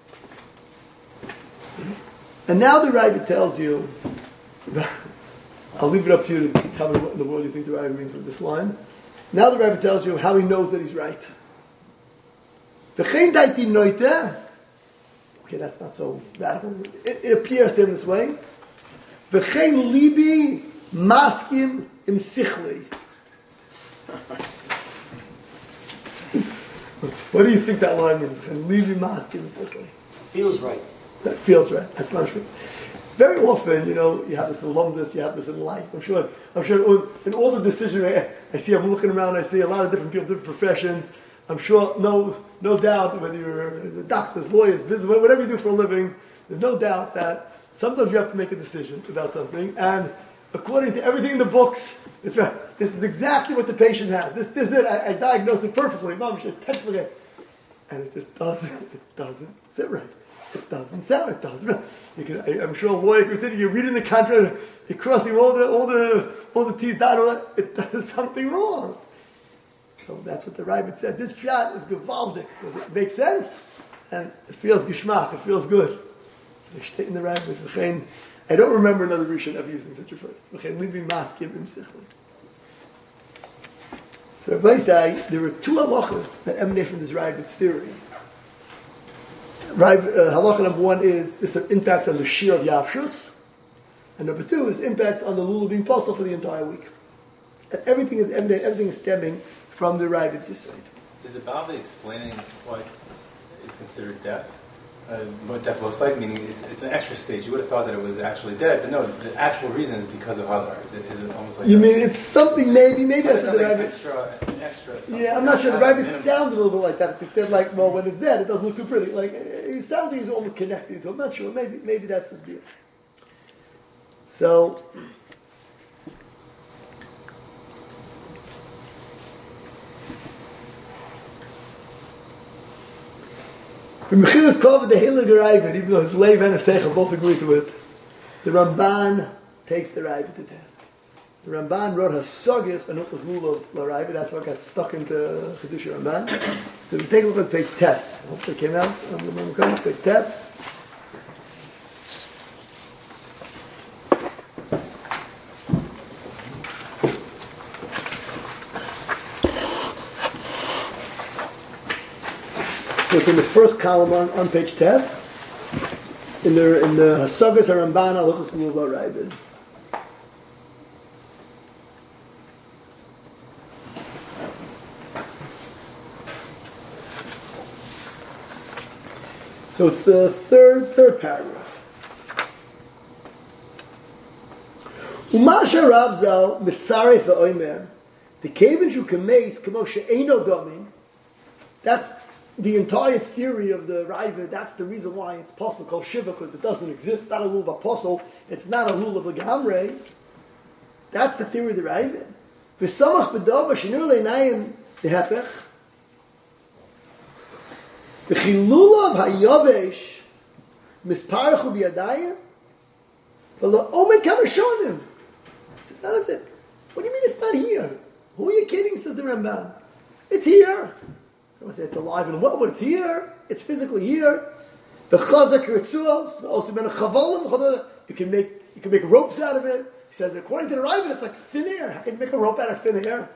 And now the Rabbi tells you, I'll leave it up to you to tell me what in the world you think the Rabbi means with this line. Now the Rabbi tells you how he knows that he's right. Okay, that's not so radical. It, it appears to him this way. V'chein libi maskim im sichli. What do you think that line means? Libi maskim im sichli. Feels right. That feels right. That's what it. Very often, you know, you have this in alumnus, you have this in life. I'm sure. I'm sure in all the decisions I, I see, I'm looking around. I see a lot of different people, different professions. I'm sure, no, no doubt, whether you're doctors, lawyers, business, whatever you do for a living, there's no doubt that sometimes you have to make a decision about something, and according to everything in the books, it's right. This is exactly what the patient has. This, this is it. I, I diagnosed it perfectly. Mom, should textbook it, and it just doesn't. It doesn't sit right. It doesn't sound. It doesn't. You can, I, I'm sure a lawyer can sit. You're reading the contract. You're crossing all the all the all the T's down. All that. It does something wrong. So that's what the Ravid said. This shot is gewaldig. Does it make sense? And it feels geschmack. It feels good. In the Ravid, I don't remember another Rishon ever using such a phrase. So Rabbi say there were two halachas that emanate from this Ravid's theory. Rav, uh, halacha number one is this impacts on the shear of Yavshus, and number two is impacts on the lulav being possible for the entire week. And everything is emanate, everything is stemming from the Ravid's Yisod. Is it Bavli explaining what is considered death? Uh, what death looks like? Meaning it's, it's an extra stage. You would have thought that it was actually dead, but no, the actual reason is because of Hadar. Is it, is it almost like You that? mean it's something maybe, maybe that's something the Ravid. extra, extra something. Yeah, I'm not sure. The Not Ravid minimum. sounded a little bit like that. It said like, well, when it's dead, it doesn't look too pretty. Like, it sounds like he's almost connected to it. I'm not sure. Maybe, maybe that's his view. So, Mechilas Kov the Hilig Ravid, even though his Lev and his Seichel both agree to it, the Ramban takes the Ravid to task. The Ramban wrote Hasagis and Hilchos Lulav LaRavid. That's what got stuck into Chiddush Ramban. So we take a look at page Tess. I hope it came out on the moment. Page Tess. So it's in the first column on, on page Tess. In the in the Hasagas Ramban Hilchos Lulav LaRavid. So it's the third third paragraph. Umasha Rav Zal mitzaref v'oimer the kaven shu kameis kamo she'eino domim. That's the entire theory of the Ravid. That's the reason why it's possible called Shiva, because it doesn't exist. It's not a rule of apostle. It's not a rule of a Gamre. That's the theory of the Ravid. V'samach b'dova shenur le'nayim dehepech. V'chilulav hayovesh misparechu b'yadayim v'la'omek hamashonim. It's not it. What do you mean it's not here? Who are you kidding, says the Ramban. It's here. I say it's alive and well, but it's here. It's physically here. The chazak ritzuos, also been a chavalim. You can make you can make ropes out of it. He says according to the Ravid, it's like thin air. How can you make a rope out of thin air?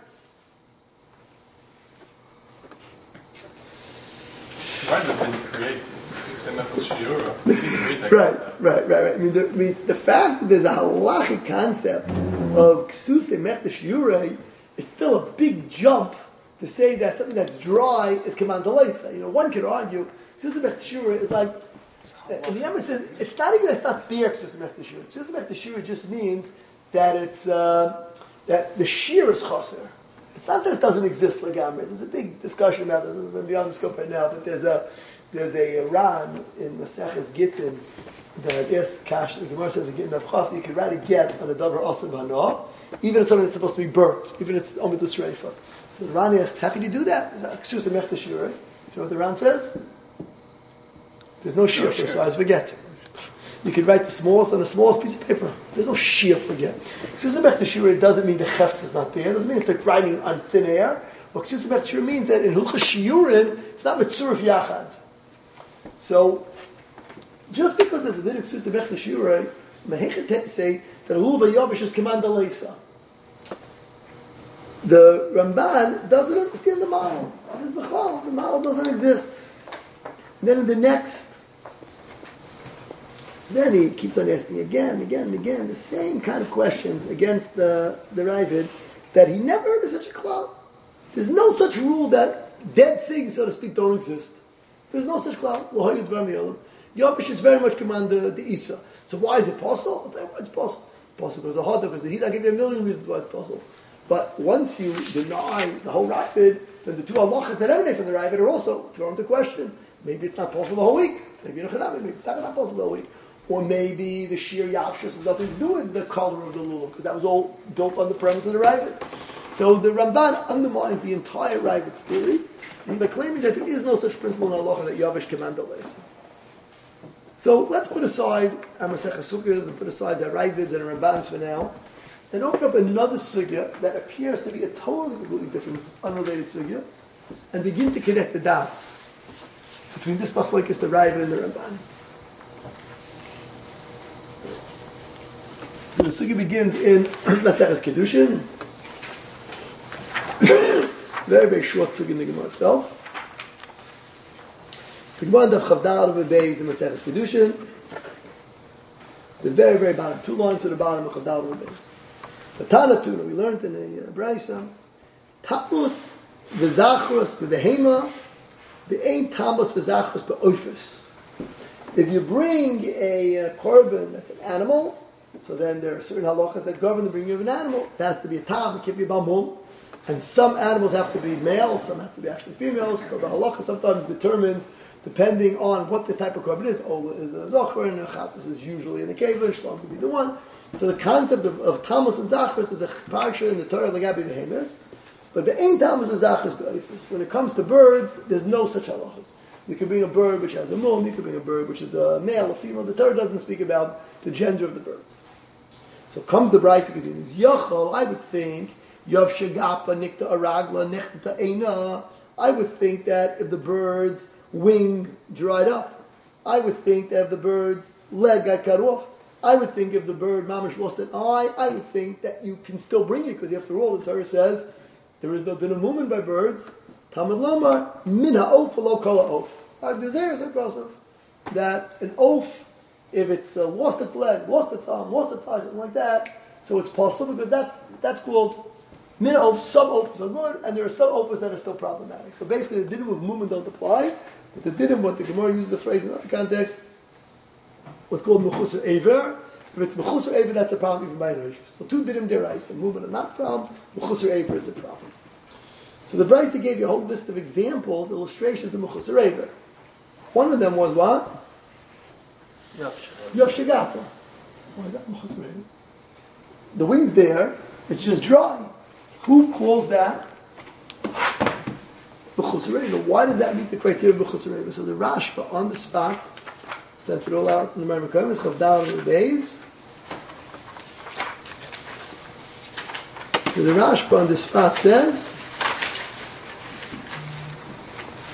Right, but didn't create Siksematel Shiura. He didn't create that Right, concept. right, right, right. I mean, there, means the fact that there's a halachic concept of ksuse mechta shiurei, it's still a big jump to say that something that's dry is kamandalesa. You know, one could argue ksuse mechta shiurei is like, and the Yama says it's not even that it's not there ksuse mechta shiurei. Ksuse mechta shiurei just means that it's uh, that the shear is chaser. It's not that it doesn't exist legamre. There's a big discussion about this. It's beyond the scope right now, but there's a there's a Ran in Maseches Gittin that yes, Kash, the Gemara says a Gittin of Chaf, you could write a get on a davar asav hana, even if something that's supposed to be burnt, even if it's omid l'sreifa. So the Ran asks, how can you do that? Ksus mechta shiurei. See what the Ran says? There's no shear for the size of a get. You could write the smallest on the smallest piece of paper. There's no shear for get. Ksus mechta shiurei doesn't mean the chefts is not there. It doesn't mean it's like writing on thin air. What ksus mechta shiurei means that in Hilchas Shiurin, it's not mitzurif yachad. So, just because there's a din of ksus mechta shiurei, mehechet say that a lulav yavish is command aleisa. The Ramban doesn't understand the model. He says, "B'chlal, the model doesn't exist." And then in the next, then he keeps on asking again, and again, and again, the same kind of questions against the the Ravid that he never heard of such a klal. There's no such rule that dead things, so to speak, don't exist. There's no such klal. Yavish is very much command the, the Isa. So why is it possible? I'll tell you why it's possible. Possible because the hot because the heat. I'll give you a million reasons why it's possible. But once you deny the whole Ravid, then the two halachas that emanate from the Ravid are also thrown into question. Maybe it's not possible the whole week. Maybe maybe it's not, not possible the whole week. Or maybe the sheer Yavshus has nothing to do with the color of the lulav, because that was all built on the premise of the Ravid. So the Ramban undermines the entire Ravid's theory, and by claiming that there is no such principle in halacha that Yavish command alaisa. So let's put aside our Masechah Sukkos and put aside our Ravids and our Rambans for now, and open up another sugya that appears to be a totally, completely different, unrelated sugya, and begin to connect the dots between this machlokes, the Ravid and the Ramban. So the sugya begins in Maseches Kedushin. Very, very short sugya in the Gemara itself. The Gemara of Chavdal of Beis in Maseches Kedushin. The very, very bottom, two lines to the bottom of Chavdal of Beis. The Tana Tuna, we learned in a uh, Braisa, Tamus v'zachrus v'vehema v'ein tamus v'zachrus v'oifus. If you bring a uh, korban that's an animal, so then there are certain halachas that govern the bringing of an animal. It has to be a tam, it can't be a bamum. And some animals have to be male, some have to be actually females. So the halacha sometimes determines, depending on what the type of korban is. Ola is a zocher, and a chappus is usually in a keva, shlam could be the one. So the concept of, of tamus and zachrus is a parsha in the Torah, legabi v'hemes. But the ain't tamus and zachrus b'oifus. When it comes to birds, there's no such halachas. You could bring a bird which has a mum, you could bring a bird which is a male, a female. The Torah doesn't speak about the gender of the birds. So comes the Braisa continues. Yachol, I would think, Yav Shagapa Nikta Aragla Nechtata Eina. I would think that if the bird's wing dried up, I would think that if the bird's leg got cut off, I would think if the bird mamish lost an eye, I would think that you can still bring it, because after all, the Torah says there is no din of movement by birds. Talmud Lomar Min ha'of lo kol ha'of. There is a process that an oaf, if it's uh, lost its leg, lost its arm, lost its eye, something like that, so it's possible, because that's that's called min oaf. Some oafs are good, and there are some oafs that are still problematic. So basically, the dinim of movement don't apply, but the dinim, what the Gemara uses the phrase in other context, what's called mechusar aver. If it's mechusar aver, that's a problem even by an So two dinim derais, and movement are not a problem. Mechusar aver is a problem. So the Braisa gave you a whole list of examples, illustrations of mechusar aver. One of them was what? Yav Shagapa. Why is that mechusar aver? The wing's there, it's just dry. Who calls that mechusar aver? Why does that meet the criteria of mechusar aver? So the Rashba on the spot sent it all out in the Meir Mekayim. It's Chavdal in the days. So the Rashba on the spot says,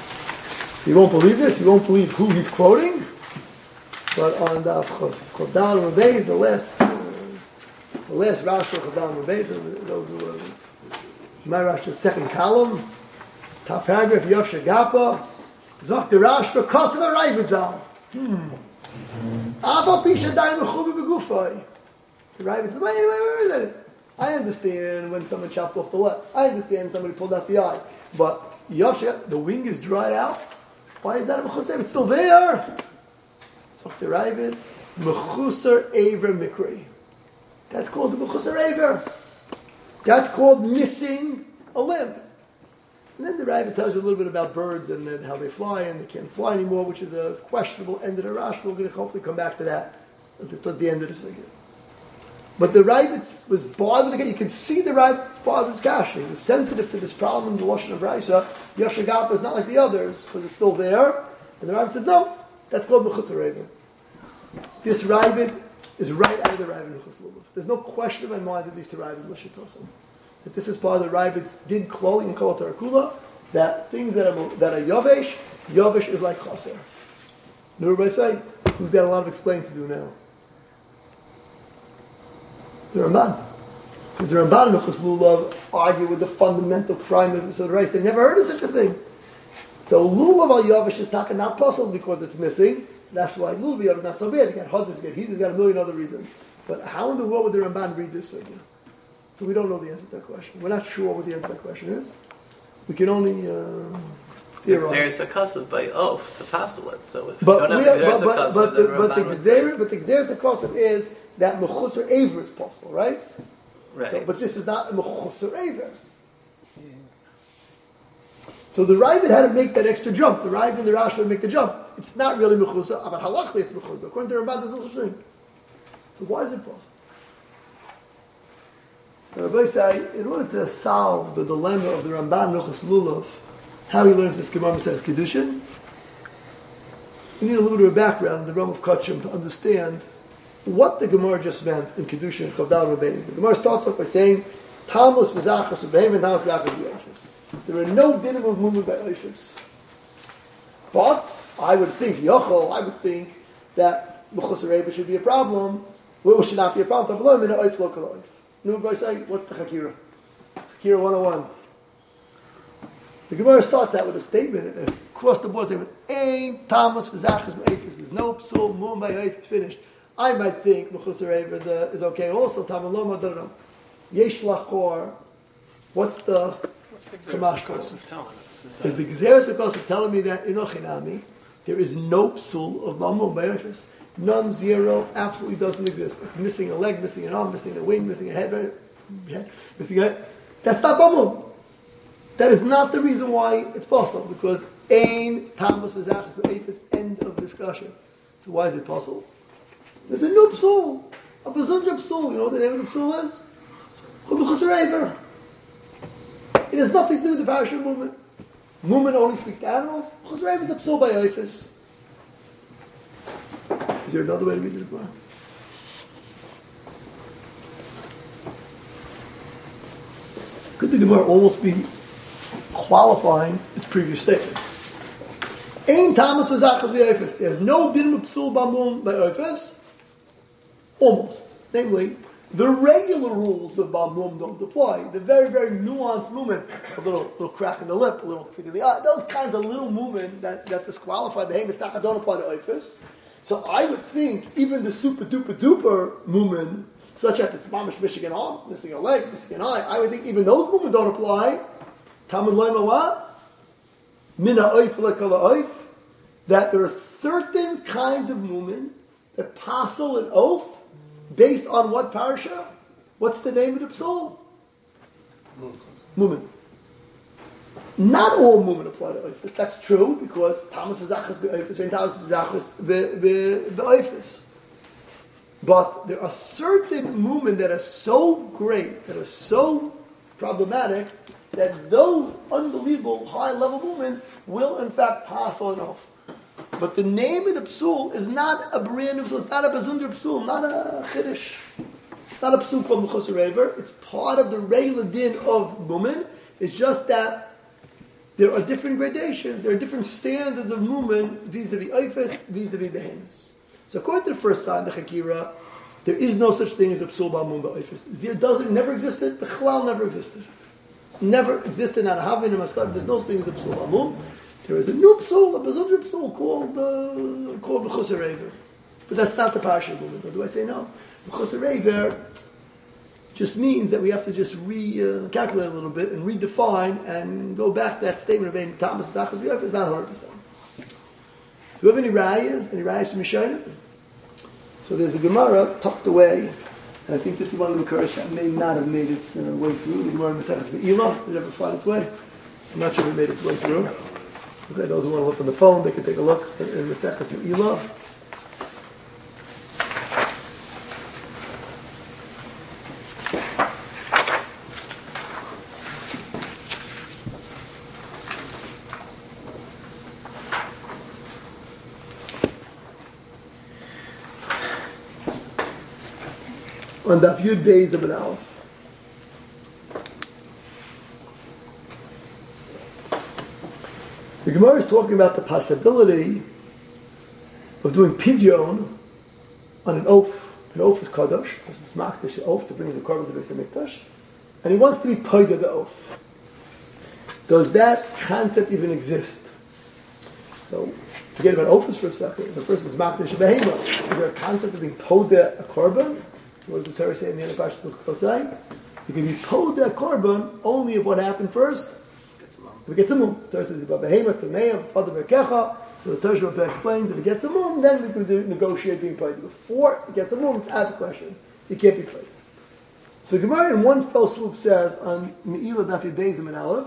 You won't believe this. You won't believe who he's quoting. But on the Chodal and Beis, the last, uh, the last Rashi for Chodal and Beis, those who were my Rashi, the second column, top paragraph, Yosha Gapa, Zok the Rash for Kosovo Ravidzal. Hmm. Ava Pisha Daim Mechubi Begufay. The Ravid says, wait, wait, wait, wait, wait. I understand when someone chopped off the left. I understand somebody pulled out the eye. But Yosha, the wing is dried out. Why is that a Mechusar? It's still there. Zok the Ravid, Mechusar Aver Mikri. That's called the Mechusar Aver. That's called missing a limb. And then the Ravid tells you a little bit about birds and, and how they fly, and they can't fly anymore, which is a questionable end of the Rashi. We're going to hopefully come back to that at the, at the end of the Sugya. But the Ravid was bothered again. You could see the Ravid bothered his gash. He was sensitive to this problem in the Lashon of Raisa. Yosha Gapa is not like the others because it's still there. And the Ravid said, no, that's called Mechutzer Ravid. This Ravid is right out of the Ravid Mechutz Lulav. There's no question in my mind that these two Ravids are Lashitosim. That this is part of the Ravid's did clothing and kol tarakula, that things that are that are Yavesh, Yavesh is like Chaser. You know what everybody say? Who's got a lot of explaining to do now? The Ramban. Because the Ramban and Mechutz Lulav argue with the fundamental prime of the rice. They never heard of such a thing. So Lulav al Yavesh is not, not possible because it's missing. So that's why Lulav Yavesh is not so bad. You got Hadis, you got Heat, he's got a million other reasons. But how in the world would the Ramban read this again? So we don't know the answer to that question. We're not sure what the answer to that question is. We can only uh, theorize. There's a kasav by oath to pastel it. So if But you we don't are, have but, but, a but, the, but the Ramban would say- Gzeir, but the Gzeir Kasav is that Mechusar Aver is possible, right? Right. So, but this is not a Mechusar Aver. So the Ravid had to make that extra jump. The Ravid and the Rashi would make the jump. It's not really Mechusar, but halachically it's Mechusar. According to the Ramban, there's no such thing. So why is it possible? So Rabbi say, in order to solve the dilemma of the Ramban Mechutz Lulav, how he learns this Gemara says Kedushin, you need a little bit of a background in the realm of Kachim to understand what the Gemara just meant in Kedushin and Chavdal Rabbeis. The Gemara starts off by saying, Tamus v'zachas v'behem and Tamus v'zachas v'yafis. There are no dinim of movement by Oifis. But I would think, Yochel, I would think that Mechusar Aver should be a problem. Well, it should not be a problem. Tabla min ha'oif lo kol ha'oif. You know what I say? What's the Chakira? Chakira one oh one. The Gemara starts out with a statement, across the board statement, Ein Tamas v'zachas v'eifis. There's no psul, mum by eif, it's finished. I might think Mechusar Aver is, uh, is okay also. Tamaloma, I don't know. Yesh lachor. What's the What's the Kamash course of telling us? Is the Gezeres of telling me that in Ochinami there is no psul of mamum by eifis? None, zero, absolutely doesn't exist. It's missing a leg, missing an arm, missing a wing, missing a head, right? Missing a head. That's not bamum. That is not the reason why it's possible, because Ein Tamas v'zachas v'eifis, end of discussion. So why is it possible? There's a new psul, a bezunja psul. You know what the name of the psul is? Mechusar Aver. It has nothing to do with the parasha movement. Movement only speaks to animals. Mechusar Aver is a psul by eifis. Is there another way to read this Gemara? Could the Gemara almost be qualifying its previous statement? Ein Tamas v'zachas v'eifis. There's no din psul bamum by eifis. Almost. Namely, the regular rules of bamum don't apply. The very, very nuanced movement, a little, little crack in the lip, a little thing in the eye, those kinds of little movement that, that disqualify the behemoth don't apply to eifis. So I would think even the super duper duper movement, such as it's mamish missing an arm, missing a leg, missing an eye, I would think even those movements don't apply. Talmud loyma what? Mina oif lekala oif. That there are certain kinds of movement that passel an oath based on what parasha? What's the name of the psul? Movement. Not all movement apply to oifis. That's true because Tamas v'zachas be'oifis and Tamas v'zachas be'oifis. But there are certain movement that are so great, that are so problematic, that those unbelievable high-level movement will in fact pass on off. But the name of the psul is not a brand new psul. It's not a bazundar psul, not a chiddush. It's not a psul called Mechusar Aver. It's part of the regular din of movement. It's just that there are different gradations, there are different standards of movement vis-a-vis oifes, vis-a-vis behemoths. So according to the first side, the Chakira, there is no such thing as a psul ba'amun ba'oifes. Zir doesn't, never existed, the chalal never existed. It's never existed, not a havin, a maskad, there's no such thing as a psul ba'amun. There is a new psul, a bezudri psul called, uh, called b'chusar rever. But that's not the parsha movement. Or do I say no? B'chusar rever just means that we have to just recalculate uh, a little bit and redefine and go back to that statement of being Thomas Dachas B'Yof is not one hundred percent. Do you have any rayas? Any rayas from Mishnah? So there's a Gemara tucked away, and I think this is one of the curses that may not have made its uh, way through. The Gemara Maseches Be'ila, did it ever find its way? I'm not sure if it made its way through. Okay, those who want to look on the phone, they can take a look in, in Maseches Be'ila. On the few days of an hour. The Gemara is talking about the possibility of doing pidyon on an oath. An oath is kadosh. It's makdash, the oath to bring the korban to the Beis Hamikdash, and he wants to be paid of the oath. Does that concept even exist? So, forget about oaths for a second. If a person is makdash behema, is there a concept of being paid a korban? What does the Torah say in the end of Parashat Kosai? You can be paid a korban only if what happened first. If it gets a mum. The Torah says about behema, tameya, father berkecha. So the Torah explains if it gets a mum, then we can do, negotiate being paid. Before it gets a mum, it's out of the question. You can't be paid. So the Gemara in one fell swoop says on Me'ilah Dafi Beizim and Aleph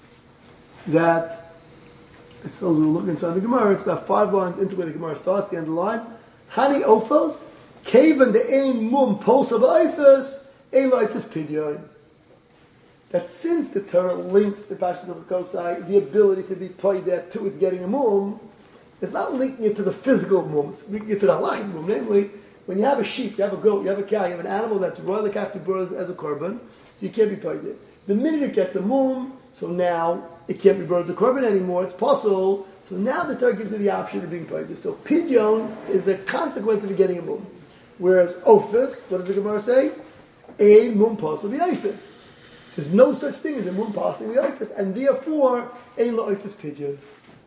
that it's those who are looking inside the Gemara. It's about five lines into where the Gemara starts. The end of the line. Hani ofos. Kaven the ein mum posa b'oifes, ein loifes pidyon. That since the Torah links the Parashat of Kosai, the ability to be paid to its getting a mum, it's not linking it to the physical mum, it's linking it to the halachic mum. Namely, when you have a sheep, you have a goat, you have a cow, you have an animal that's royally captive birds as a korban, so you can't be paid it. The minute it gets a mum, so now it can't be brought as a korban anymore, it's possible, so now the Torah gives you the option of being paid. So pidyon is a consequence of getting a mum. Whereas ophis, what does the Gemara say? A mum possible b'oifis. There's no such thing as a mum possible b'oifis, and therefore ein la'oifis pidyon.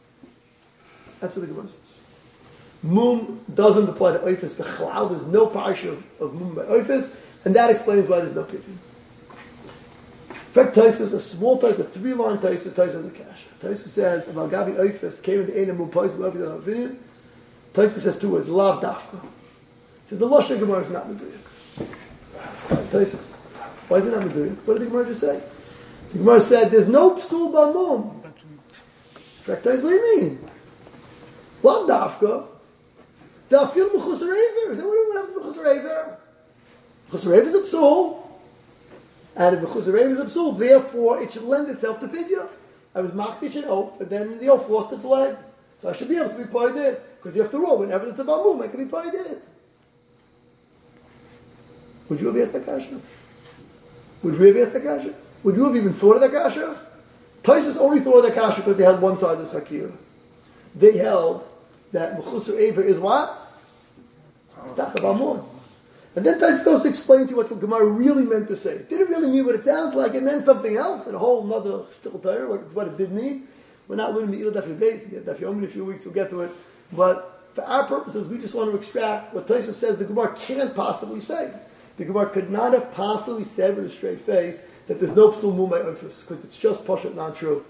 That's what the Gemara says. Mum doesn't apply to oifis b'chlal. There's no parsha of, of mum by oifis, and that explains why there's no pidyon. In fact, Taisus, a small Taisus, a three-line Taisus, Taisus a cash. Taisus says about gabi oifis came into ein mum possible b'oifis. Taisus says two words: lav dafka. Says the Lashon Gemara is not meduyik. Taisus. Why is it not meduyik? What did the Gemara just say? The Gemara said there's no psul b'mum. In fact, Taisus, what do you mean? Lav dafka. Dafil b'chusar rever. What do happens to b'chusar rever? B'chusar rever is a psul, and if b'chusar rever is a psul, therefore it should lend itself to pidyon. I was makdish an oath, but then the oath lost its leg, so I should be able to be paid it because after all, when evidence about mum, I can be paid it. Would you have asked the kasha? Would you have asked the kasha? Would you have even thought of the kasha? Taisus only thought of the kasha because they held one side of the Chakira. They held that Mechusar Ever is what? It's not about more. And then Taisus goes to explain to you what the Gemara really meant to say. It didn't really mean what it sounds like. It meant something else, and a whole other shtickle Torah, what it did mean. We're not learning Me'ilah Daf Yudbeis. Daf Yomi in a few weeks, we'll get to it. But for our purposes, we just want to extract what Taisus says the Gemara can't possibly say. The Gemara could not have possibly said with a straight face that there's no psul mum by oifus, because it's just pashut, not true.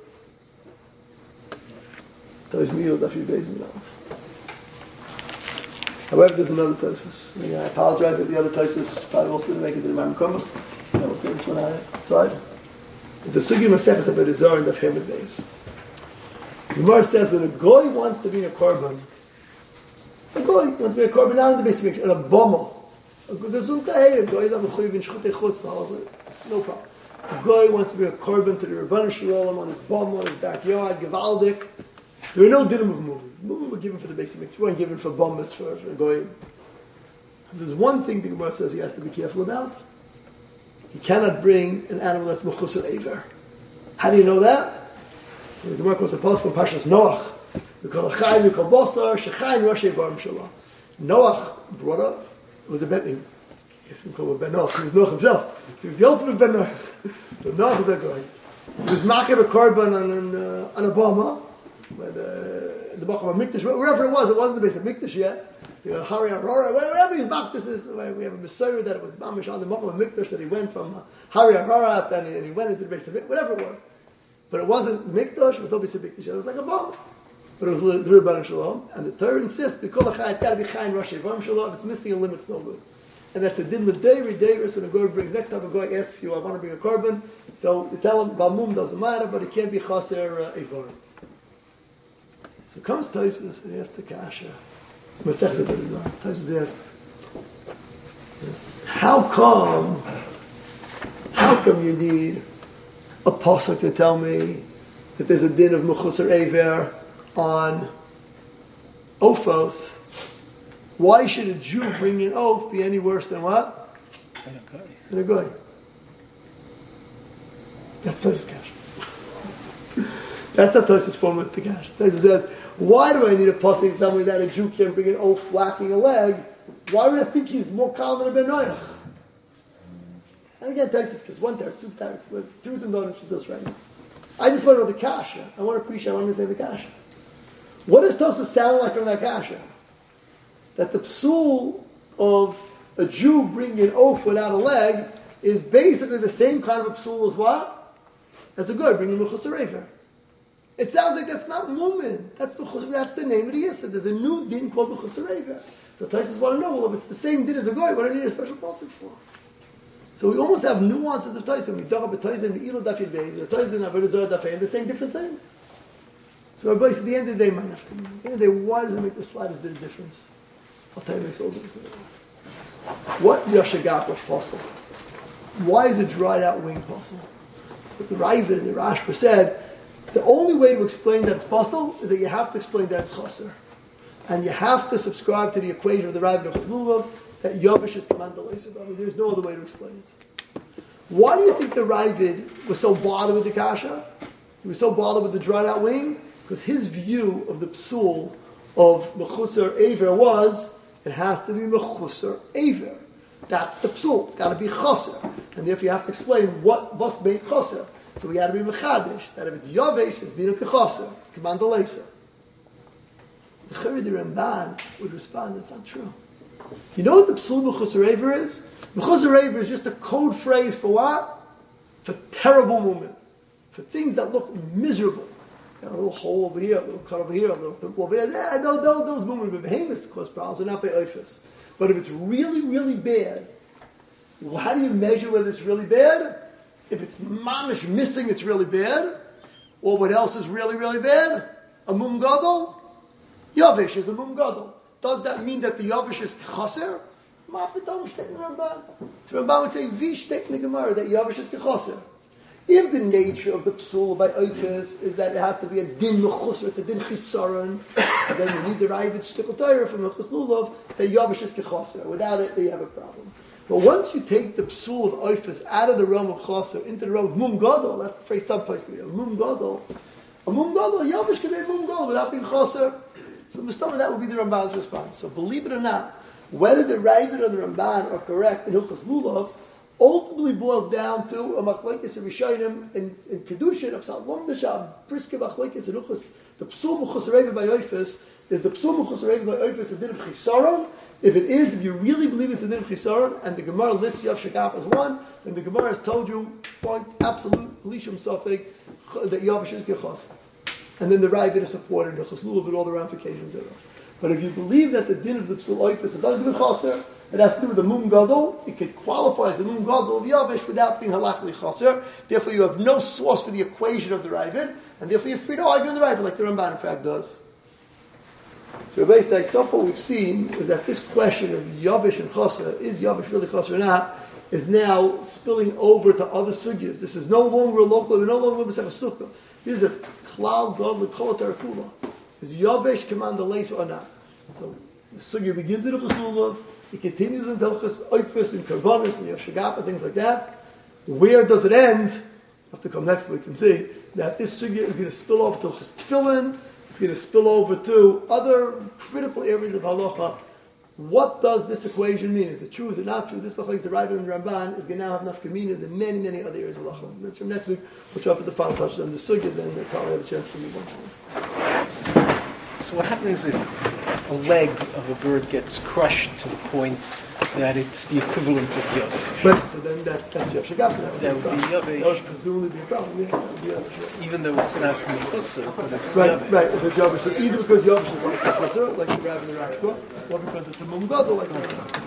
However, there's another Taisus. I apologize that the other Taisus probably also didn't make it to the Imam Komas. I will say this one outside. It's a sugi maseches about a zar and daf Hamid Beis. The Gemara says when a goy wants to be a korban, a goy wants to be a korban, not in the basic picture, and a bomber. A gezunta hey, a goy is a mechuyev in shchutei chutz, no problem. A goy wants to be a korban to the Rebbeinu Shalom on his bomb, on his backyard, gevaldik. There are no dinim of moving. Moving were given for the basic picture. We weren't given for bombers, for, for a goy. There's one thing the Gemara says he has to be careful about. He cannot bring an animal that's mechusar aver. How do you know that? So the Gemara calls the pasuk from Parshas Noach. We call it Chaim, we call Bosar, Shechaim, Rosh Barim Shalom. Noach brought up, it was a Ben, I guess we call him Ben Noach, he was Noach himself. He was the ultimate Ben Noach. So Noach was that guy. He was Makir a Korban on, on, uh, on Obama, where the, the Bachar Mikdash, wherever it was, it wasn't the base of Mikdash yet. You know, Hari Aurora, wherever his Baptist is, we have a Messiah that it was Mamish on the Bachar Mikdash, that he went from uh, Hari Aurora, and, and he went into the base of Mikdash, whatever it was. But it wasn't Mikdash, it was no base of Mikdash, it was like a bomb. But it was the Rebbeinu Shalom, and the Torah insists, because it's got to be Chaim Rosh Hashanah Shalom, if it's missing a limit, it's no good. And that's a din l'dayri, dayris, when a guy brings, next time a guy asks you, I want to bring a korban, so you tell him, Balmum doesn't matter, but it can't be Chaser uh, Eivorim. So comes Tosfos and he asks the Kasha, Tosfos asks, how come, how come you need a pasuk to tell me that there's a din of Mechusar Eiver on Ophos? Why should a Jew bring an oath be any worse than what? Than a guy. That's Tosfos Kasha. That's how Tosfos formed with the Kasha. Tosfos says, why do I need a pasuk to tell me that a Jew can't bring an oath whacking a leg? Why would I think he's more calm than a Ben Noach? And again, Tosfos gives one text, two texts, with two and don't just right now. I just want to know the Kasha. I want to appreciate, I want to say the Kasha. What does Tosfos sound like from that Kasha? That the psul of a Jew bringing an oath without a leg is basically the same kind of a psul as what? As a guy bringing Mechusar Eiver. It sounds like that's not Mumin. That's that's the name of the Yisra. There's a new din called Mechusar Eiver. So Tosfos want to know, well, if it's the same din as a guy, what do I need a special pasuk for? So we almost have nuances of Tosfos. We talk about Tosfos and Elo Daf Yud Beis, or Tosfos and Avodah Zarah Daf Hey, and they're saying different things. So Rabbi, at the end of the day, man, at the end of the day, why does it make the slightest bit of difference? I'll tell you, it makes all the difference. What Yashagaf of possible? Why is a dried out wing possible? So the Ravid and the Rashba said, the only way to explain that it's possible is that you have to explain that it's chaser. And you have to subscribe to the equation of the Ravid of Chizlulav that Yavish is commanded. I mean, there's no other way to explain it. Why do you think the Ravid was so bothered with the Kasha? He was so bothered with the dried out wing? Because his view of the psul of Mechusar Eiver was, it has to be Mechusar Eiver. That's the psul. It's got to be chaser. And therefore you have to explain what must make chaser. So we got to be mechadish, that if it's yavesh, it's dinu kechaser. It's command leser. The Chari the Ramban would respond, that's not true. You know what the psul Mechusar Eiver is? Mechusar Eiver is just a code phrase for what? For terrible movement. For things that look miserable. It's got a little hole over here, a little cut over here, a little pimple over here. Yeah, no, no, those movements with behemoths cause problems, they're not by oifus. But if it's really, really bad, well, how do you measure whether it's really bad? If it's mamish missing, it's really bad. Or what else is really, really bad? A mum gadol? Yavish is a mum gadol. Does that mean that the yavish is chaser? Ma'afidom shtek Ramban. The Ramban would say, vi shtek negemara, that yavish is chaser. If the nature of the psul by oifis is that it has to be a din mechusar, it's a din chisaron, then you need the Ravid shtikl Torah from the Lulav that yavish is chaser. Without it, you have a problem. But once you take the psul of oifis out of the realm of chaser into the realm of mum gadol, that's the phrase someplace we have, mum gadol. A mum gadol, yavish can be a mum gadol without being chaser. So the stomach, that would be the Ramban's response. So believe it or not, whether the Ravid or the Ramban are correct in Hilchos Lulav ultimately boils down to a machlekes of Rishonim in, in Kedushin, of Salom Nishab, briske machlekes in Hilchos. The psul Mechusar Eiver by oifis is the psul Mechusar Eiver by oifis a din of chisaron. If it is, if you really believe it's a din of chisaron, and the Gemara lists Yav Shagaf as one, then the Gemara has told you, point absolute Lishum Safek, that Yavish is Gechas. And then the Ravid is supported, the Chazlulav and all the ramifications thereof. But if you believe that the din of the psul oifis is not a chaser, it has to do with the mum gadol, it could qualify as the mum gadol of Yavish without being halachically chaser. Therefore you have no source for the equation of the Ravid, and therefore you're free to argue in the Ravid like the Ramban in fact does. So basically, so far we've seen is that this question of Yavish and chaser, is Yavish really chaser or not, is now spilling over to other sugyas. This is no longer a local, we're no longer a sukkah. This is a klal god l'kol kula. Is Yavish command the lace or not? So the sugya begins in the Chazlulav, it continues in Telchus, Oifis, and Karbonis, and Yashagap, and things like that. Where does it end? have to come next week and see that this sugya is going to spill over to tefillin. It's going to spill over to other critical areas of halacha. What does this equation mean? Is it true? Is it not true? This is the Rambam and Ramban is going to now have nafkaminas in many, many other areas of halacha. From next week, we'll try up at the final touch on the sugya. Then we'll probably have a chance to move on to this. So what happens if a leg of a bird gets crushed to the point that it's the equivalent of Yavash? But so then that, that's Yav Shagaf. That would be That would Yavash, presumably be a problem. Yeah, that would be Yav. even though it's not Mechusa, but it's Right, Yavash. right. If it's Yav, so either because Yav is like a professor, like the Rav and the Rashba, or because it's a Mumgado, like the